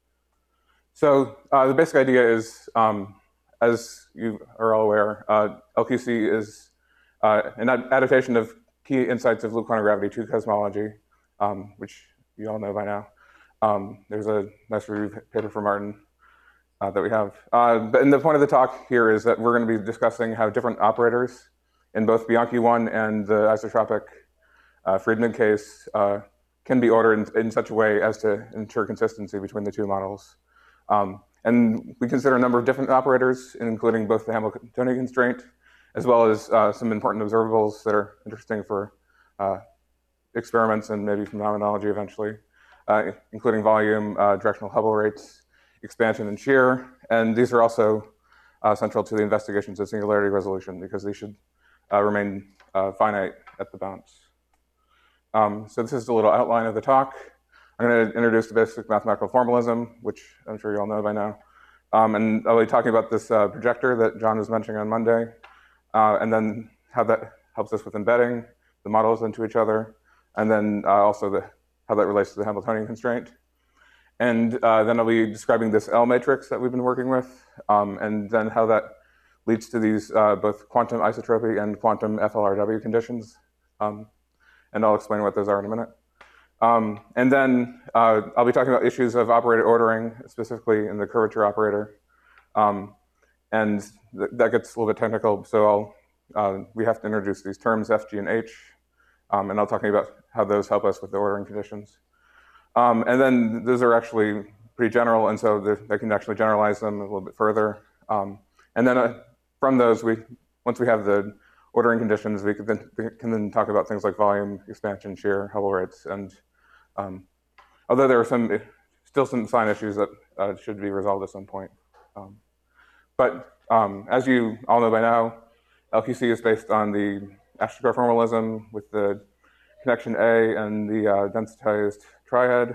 So the basic idea is, as you are all aware, LQC is an adaptation of key insights of loop quantum gravity to cosmology, which you all know by now. There's a nice review paper from Martin that we have. And the point of the talk here is that we're going to be discussing how different operators in both Bianchi-1 and the isotropic Friedman case can be ordered in such a way as to ensure consistency between the two models. And we consider a number of different operators, including both the Hamiltonian constraint, as well as some important observables that are interesting for experiments and maybe phenomenology eventually, including volume, directional Hubble rates, expansion and shear. And these are also central to the investigations of singularity resolution because they should remain finite at the bounds. So this is a little outline of the talk. I'm going to introduce the basic mathematical formalism, which I'm sure you all know by now. And I'll be talking about this projector that John was mentioning on Monday, and then how that helps us with embedding the models into each other, and then also how that relates to the Hamiltonian constraint. And then I'll be describing this L matrix that we've been working with, and then how that leads to these both quantum isotropy and quantum FLRW conditions. And I'll explain what those are in a minute. And then I'll be talking about issues of operator ordering, specifically in the curvature operator. And that gets a little bit technical, so we have to introduce these terms, F, G, and H. And I'll talk about how those help us with the ordering conditions. And then those are actually pretty general, and so they can actually generalize them a little bit further. And then from those, once we have the ordering conditions, we can then talk about things like volume, expansion, shear, Hubble rates, and although there are still some sign issues that should be resolved at some point. But as you all know by now, LQC is based on the Astrocar formalism with the connection A and the densitized triad.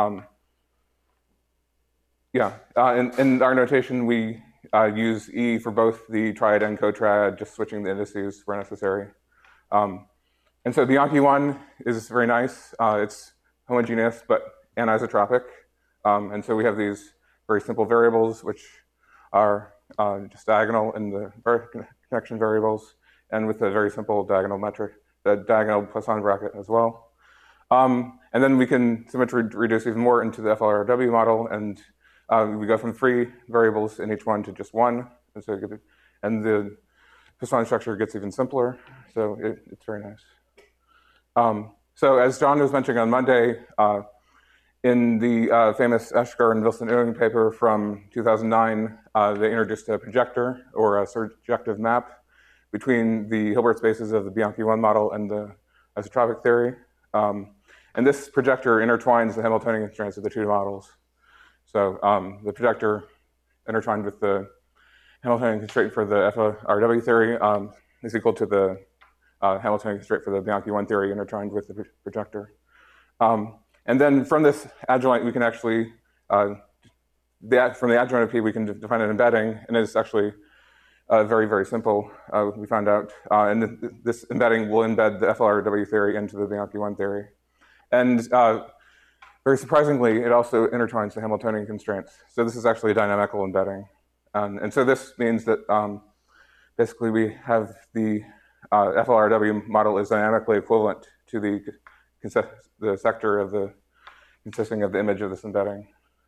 In our notation, we use E for both the triad and cotriad, just switching the indices where necessary. And so Bianchi-1 is very nice. It's homogeneous but anisotropic. And so we have these very simple variables, which are just diagonal in the connection variables, and with a very simple diagonal metric, the diagonal Poisson bracket as well. And then we can symmetry reduce even more into the FLRW model, and we go from 3 variables in each one to just 1. And the Poisson structure gets even simpler, so it's very nice. So as John was mentioning on Monday, In the famous Eschger and Wilson-Ewing paper from 2009, they introduced a projector or a surjective map between the Hilbert spaces of the Bianchi-1 model and the isotropic theory. And this projector intertwines the Hamiltonian constraints of the two models. So the projector intertwined with the Hamiltonian constraint for the FRW theory is equal to the Hamiltonian constraint for the Bianchi-1 theory intertwined with the projector. And then from this adjoint, we can actually, from the adjoint of P, we can define an embedding, and it's actually very, very simple, we found out. And this embedding will embed the FLRW theory into the Bianchi-1 theory. And very surprisingly, it also intertwines the Hamiltonian constraints. So this is actually a dynamical embedding. And so this means that basically we have the FLRW model is dynamically equivalent to the sector of the consisting of the image of this embedding.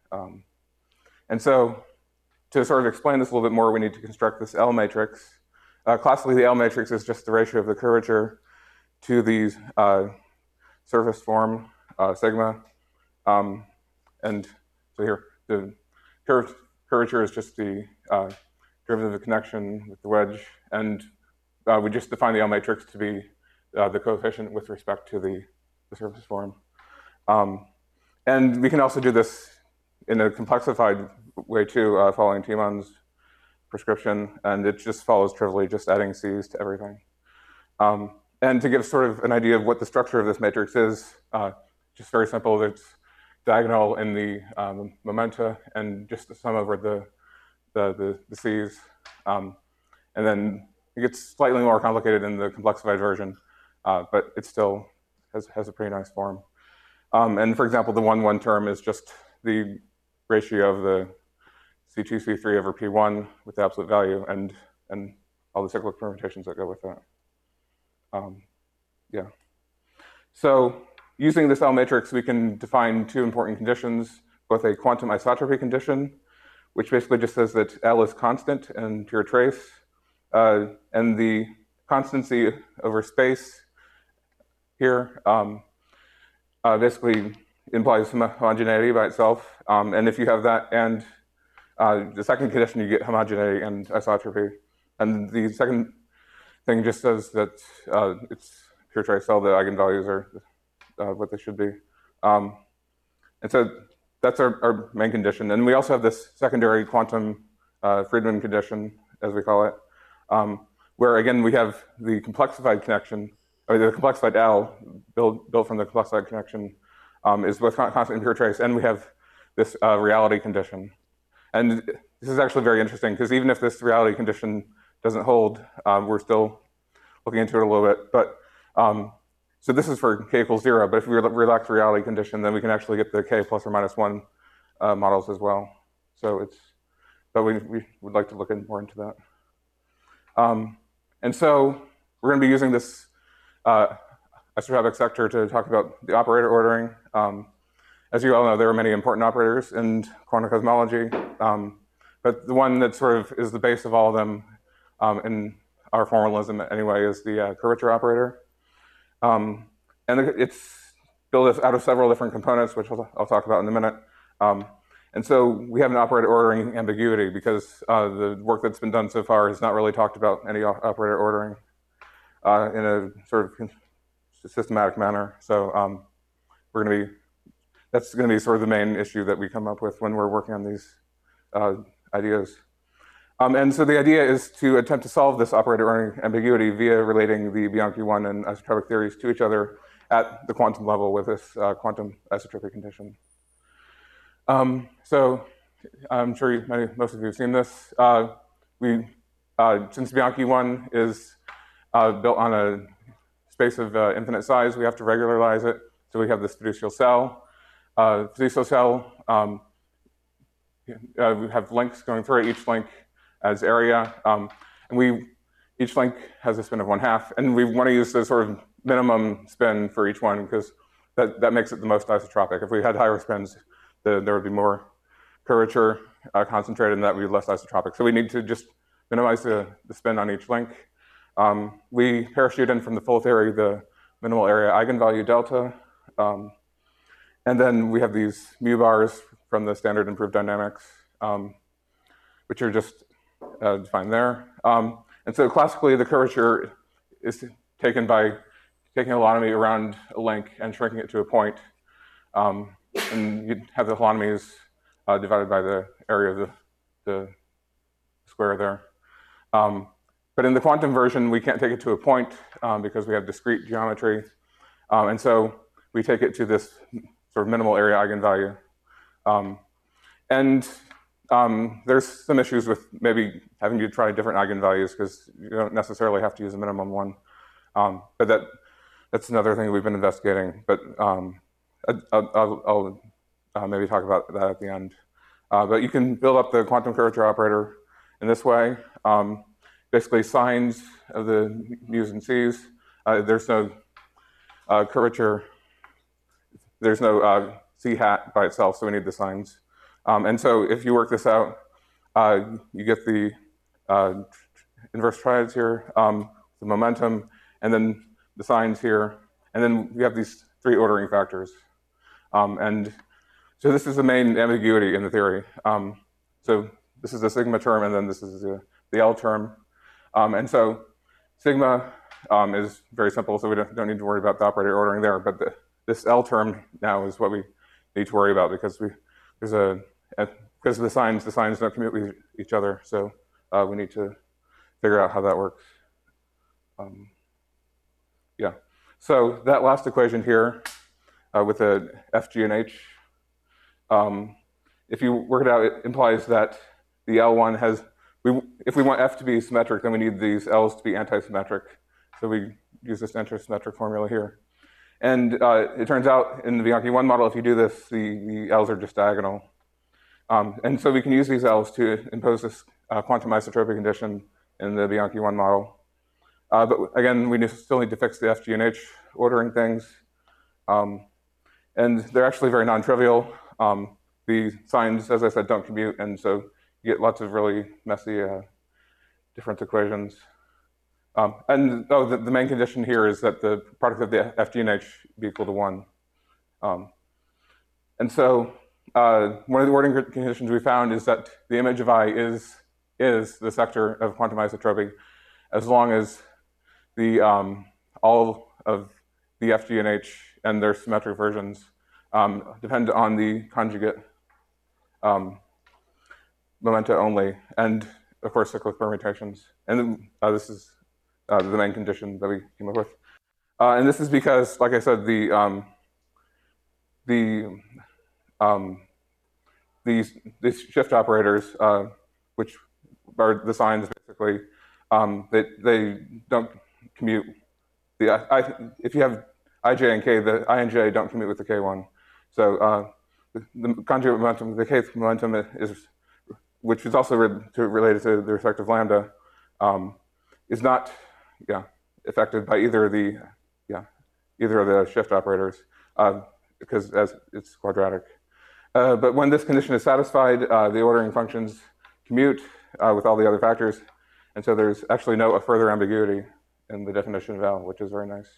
And so to sort of explain this a little bit more, we need to construct this L matrix. Classically, the L matrix is just the ratio of the curvature to the surface form, sigma. And so here, the curvature is just the derivative of connection with the wedge. And we just define the L matrix to be the coefficient with respect to the surface form. And we can also do this in a complexified way too, following Tiemann's prescription, and it just follows trivially, just adding C's to everything. And to give sort of an idea of what the structure of this matrix is, just very simple, it's diagonal in the momenta and just the sum over the C's. And then it gets slightly more complicated in the complexified version, but it still has a pretty nice form. And for example, the 1, 1 term is just the ratio of the C2, C3 over P1 with the absolute value and all the cyclic permutations that go with that. Yeah. So using this L matrix, we can define two important conditions, both a quantum isotropy condition, which basically just says that L is constant and pure trace, and the constancy over space here basically implies homogeneity by itself. And if you have that and the second condition, you get homogeneity and isotropy. And the second thing just says that it's pure trace L, the eigenvalues are what they should be. And so that's our main condition. And we also have this secondary quantum Friedmann condition, as we call it, where again, we have the complexified connection, or the complexified L built from the complexified connection is both constant and pure trace, and we have this reality condition. And this is actually very interesting, because even if this reality condition doesn't hold, we're still looking into it a little bit. But so this is for k equals 0, but if we relax the reality condition, then we can actually get the k plus or minus 1 models as well. So but we would like to look more into that. And so we're going to be using this isotropic sector to talk about the operator ordering. As you all know, there are many important operators in quantum cosmology, but the one that sort of is the base of all of them in our formalism anyway is the curvature operator. And it's built out of several different components, which I'll talk about in a minute. And so we have an operator ordering ambiguity because the work that's been done so far has not really talked about any operator ordering in a sort of systematic manner. So that's going to be sort of the main issue that we come up with when we're working on these ideas. And so the idea is to attempt to solve this operator ordering ambiguity via relating the Bianchi-1 and isotropic theories to each other at the quantum level with this quantum isotropy condition. So I'm sure most of you have seen this. Since Bianchi-1 is built on a space of infinite size, we have to regularize it. So we have this fiducial cell. Fiducial cell, we have links going through it, each link as area. And each link has a spin of 1/2. And we want to use the sort of minimum spin for each one because that makes it the most isotropic. If we had higher spins, there would be more curvature concentrated, and that would be less isotropic. So we need to just minimize the spin on each link. We parachute in from the full theory the minimal area eigenvalue delta. And then we have these mu bars from the standard improved dynamics, which are just defined there. And so classically, the curvature is taken by taking a holonomy around a link and shrinking it to a point. And you have the holonomies divided by the area of the square there. But in the quantum version, we can't take it to a point because we have discrete geometry. And so we take it to this sort of minimal area eigenvalue. There's some issues with maybe having to try different eigenvalues because you don't necessarily have to use a minimum one. But that's another thing we've been investigating. But I'll maybe talk about that at the end. But you can build up the quantum curvature operator in this way. Basically, signs of the mu's and c's. There's no curvature. There's no c hat by itself, so we need the signs. And so if you work this out, you get the inverse triads here, the momentum, and then the signs here. And then we have these 3 ordering factors. And so this is the main ambiguity in the theory. So this is the sigma term, and then this is the L term. And so sigma is very simple, so we don't need to worry about the operator ordering there. But this L term now is what we need to worry about because because of the signs don't commute with each other. So we need to figure out how that works. Yeah. So that last equation here with the F, G, and H, if you work it out, it implies that the L1 has, if we want F to be symmetric, then we need these L's to be anti-symmetric. So we use this anti-symmetric formula here. And it turns out in the Bianchi-1 model, if you do this, the L's are just diagonal. And so we can use these L's to impose this quantum isotropy condition in the Bianchi-1 model. But again, we still need to fix the F, G, and H ordering things. And they're actually very non-trivial. The signs, as I said, don't commute, and so you get lots of really messy different equations. The main condition here is that the product of the F, G, and H be equal to 1. And so one of the ordering conditions we found is that the image of I is the sector of quantum isotropy as long as all of the F, G, and H and their symmetric versions depend on the conjugate momenta only, and of course cyclic permutations. And then, this is the main condition that we came up with. And this is because, like I said, these shift operators, which are the signs basically, they don't commute. If you have ij and k, the I and j don't commute with the k1. So the conjugate momentum, the kth momentum is, which is also related to the respective lambda, is not affected by either of the shift operators because as it's quadratic. But when this condition is satisfied, the ordering functions commute with all the other factors, and so there's actually no further ambiguity in the definition of L, which is very nice.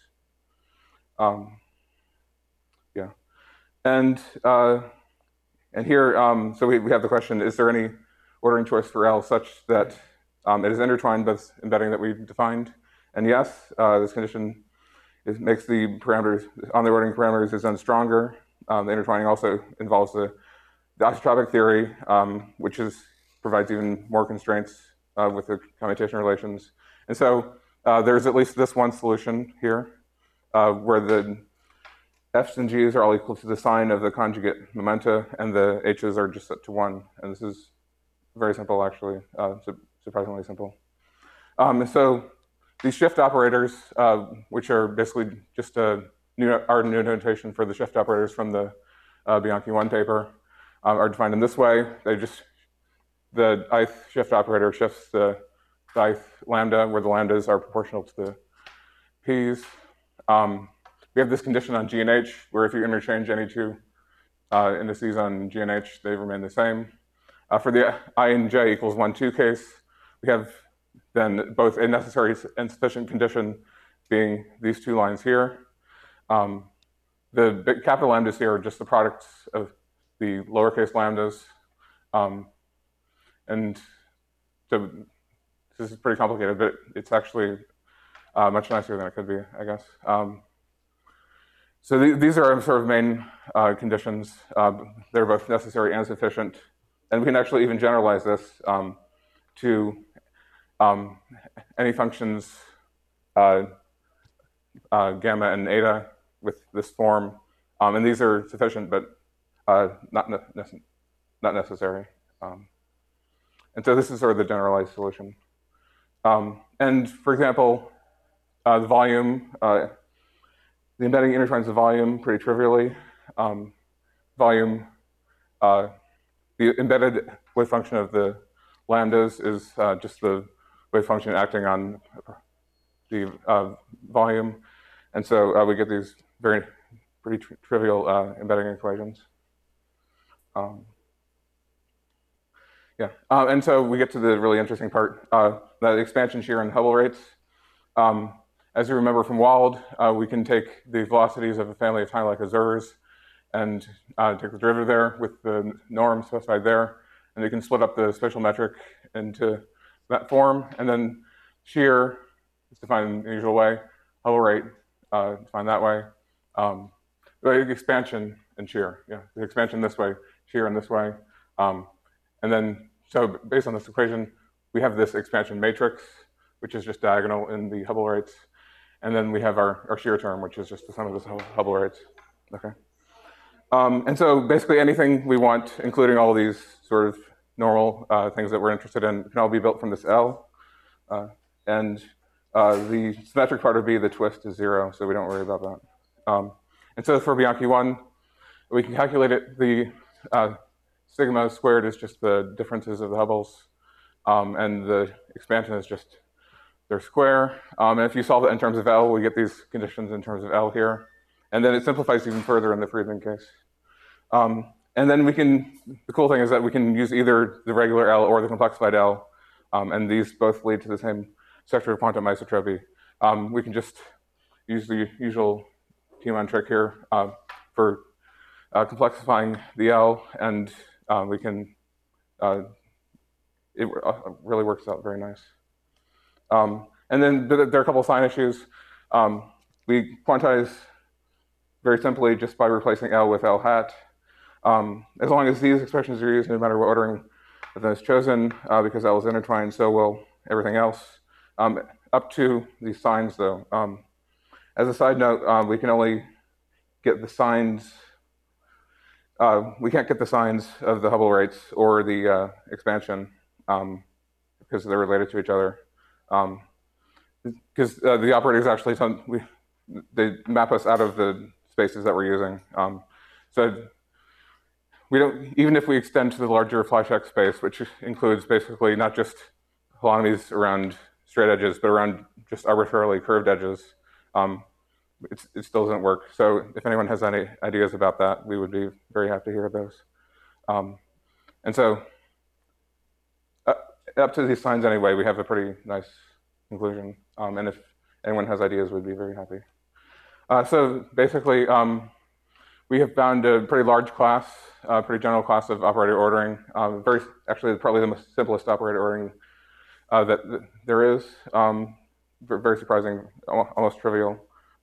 And here, so we have the question: is there any ordering choice for L such that it is intertwined with embedding that we defined? And yes, this condition makes the parameters on the ordering parameters is then stronger. The intertwining also involves the isotropic theory, which provides even more constraints with the commutation relations. And so there's at least this one solution here, where the F's and G's are all equal to the sign of the conjugate momenta, and the H's are just set to 1. And this is very simple, actually, surprisingly simple. So these shift operators, which are basically just our new notation for the shift operators from the Bianchi-1 paper, are defined in this way. The ith shift operator shifts the ith lambda, where the lambdas are proportional to the p's. We have this condition on G and H, where if you interchange any two indices on G and H, they remain the same. For the I and J equals 1, 2 case, we have then both a necessary and sufficient condition being these two lines here. the capital lambdas here are just the products of the lowercase lambdas. And so this is pretty complicated, but it's actually much nicer than it could be, I guess. So these are sort of main conditions. They're both necessary and sufficient. And we can actually even generalize this to any functions gamma and eta with this form. And these are sufficient, but not necessary. And so this is sort of the generalized solution. And for example, the volume, the embedding intertwines the volume pretty trivially. Volume, the embedded wave function of the lambdas is just the wave function acting on the volume. And so we get these pretty trivial embedding equations. And so we get to the really interesting part, the expansion, shear, and Hubble rates. As you remember from Wald, we can take the velocities of a family of tiny like Azurs and take the derivative there with the norm specified there. And you can split up the spatial metric into that form. And then shear is defined in the usual way. Hubble rate defined that way. Expansion and shear. Yeah, the expansion this way, shear in this way. And then, so based on this equation, we have this expansion matrix, which is just diagonal in the Hubble rates. And then we have our shear term, which is just the sum of the Hubble rates. Okay. And so basically anything we want, including all these sort of normal things that we're interested in, can all be built from this L. And the symmetric part would be the twist is 0, so we don't worry about that. And so for Bianchi 1, we can calculate it. The sigma squared is just the differences of the Hubbles, and the expansion is just their square. And if you solve it in terms of L, we get these conditions in terms of L here. And then it simplifies even further in the Friedman case. And then we can, the cool thing is that we can use either the regular L or the complexified L, and these both lead to the same sector of quantum isotropy. We can just use the usual Tiemann trick here for complexifying the L, and we can, it really works out very nice. And then there are a couple of sign issues. We quantize very simply just by replacing L with L hat. As long as these expressions are used, no matter what ordering that is chosen, because L is intertwined, so will everything else. Up to these signs, though. As a side note, we can only get the signs. We can't get the signs of the Hubble rates or the expansion because they're related to each other. Because the operators actually they map us out of the spaces that we're using. So we don't, even if we extend to the larger Fleischek space, which includes basically not just holonomies around straight edges, but around just arbitrarily curved edges, it still doesn't work. So if anyone has any ideas about that, we would be very happy to hear those. And so up to these signs anyway, we have a pretty nice conclusion. And if anyone has ideas, we'd be very happy. So basically, we have found a pretty large class, pretty general class of operator ordering. Actually, probably the most simplest operator ordering that there is. Very surprising, almost trivial.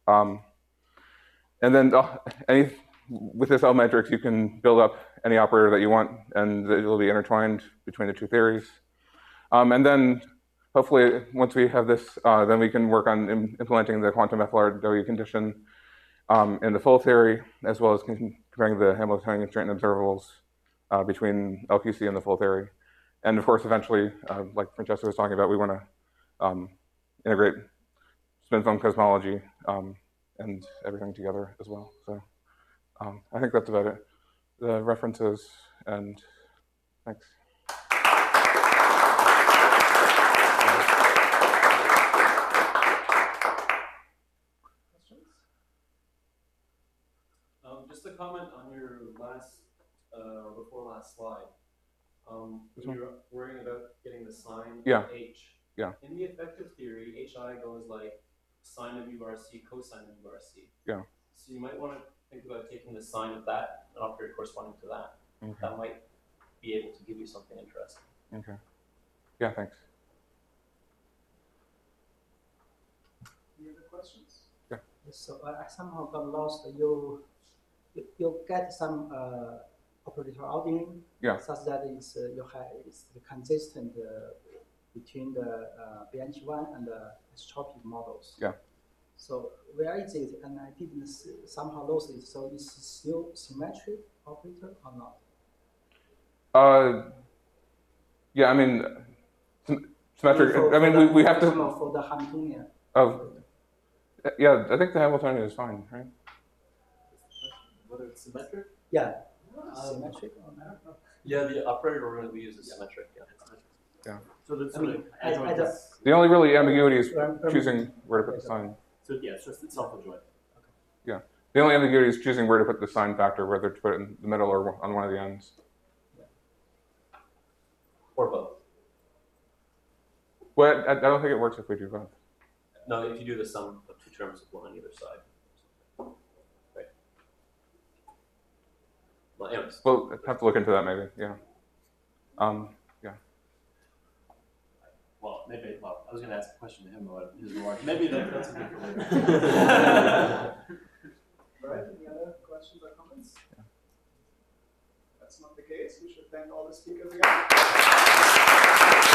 And then with this L matrix, you can build up any operator that you want, and it will be intertwined between the two theories. And then hopefully, once we have this, then we can work on implementing the quantum FLRW condition in the full theory, as well as comparing the Hamiltonian constraint observables between LQC and the full theory. And of course, eventually, like Francesco was talking about, we want to integrate spin foam cosmology and everything together as well. So I think that's about it. The references, and thanks. Just a comment on your last, before last slide. When you're worrying about getting the sign of H. Yeah. In the effective theory, HI goes like sine of U bar C, cosine of U bar C. Yeah. So you might want to think about taking the sign of that, an operator corresponding to that. Okay. That might be able to give you something interesting. Okay. Yeah, thanks. Any other questions? So I somehow got lost. You get some operator ordering, such that it's it's consistent between the BNH1 and the isotropic models. Yeah. So where is it? And I didn't somehow lose it. So it's still symmetric operator or not? Yeah, I mean, symmetric. I mean, we have to. For the Hamiltonian. Oh, yeah. I think the Hamiltonian is fine, right? Whether it's symmetric? Yeah. Symmetric or not? Yeah, the operator we're going to use is symmetric. Yeah. So that's the only really ambiguity is choosing where to put the sign. So yeah, it's just self-adjoint. Yeah. The only ambiguity is choosing where to put the sign factor, whether to put it in the middle or on one of the ends. Or both. Well, I don't think it works if we do both. No, if you do the sum of two terms of one on either side. Right. Well, anyways. We'll have to look into that maybe, yeah. Yeah. Well, maybe, well, I was going to ask a question to him about his remark. Maybe that's a good one. All right, any other questions or comments? Yeah. That's not the case. We should thank all the speakers again.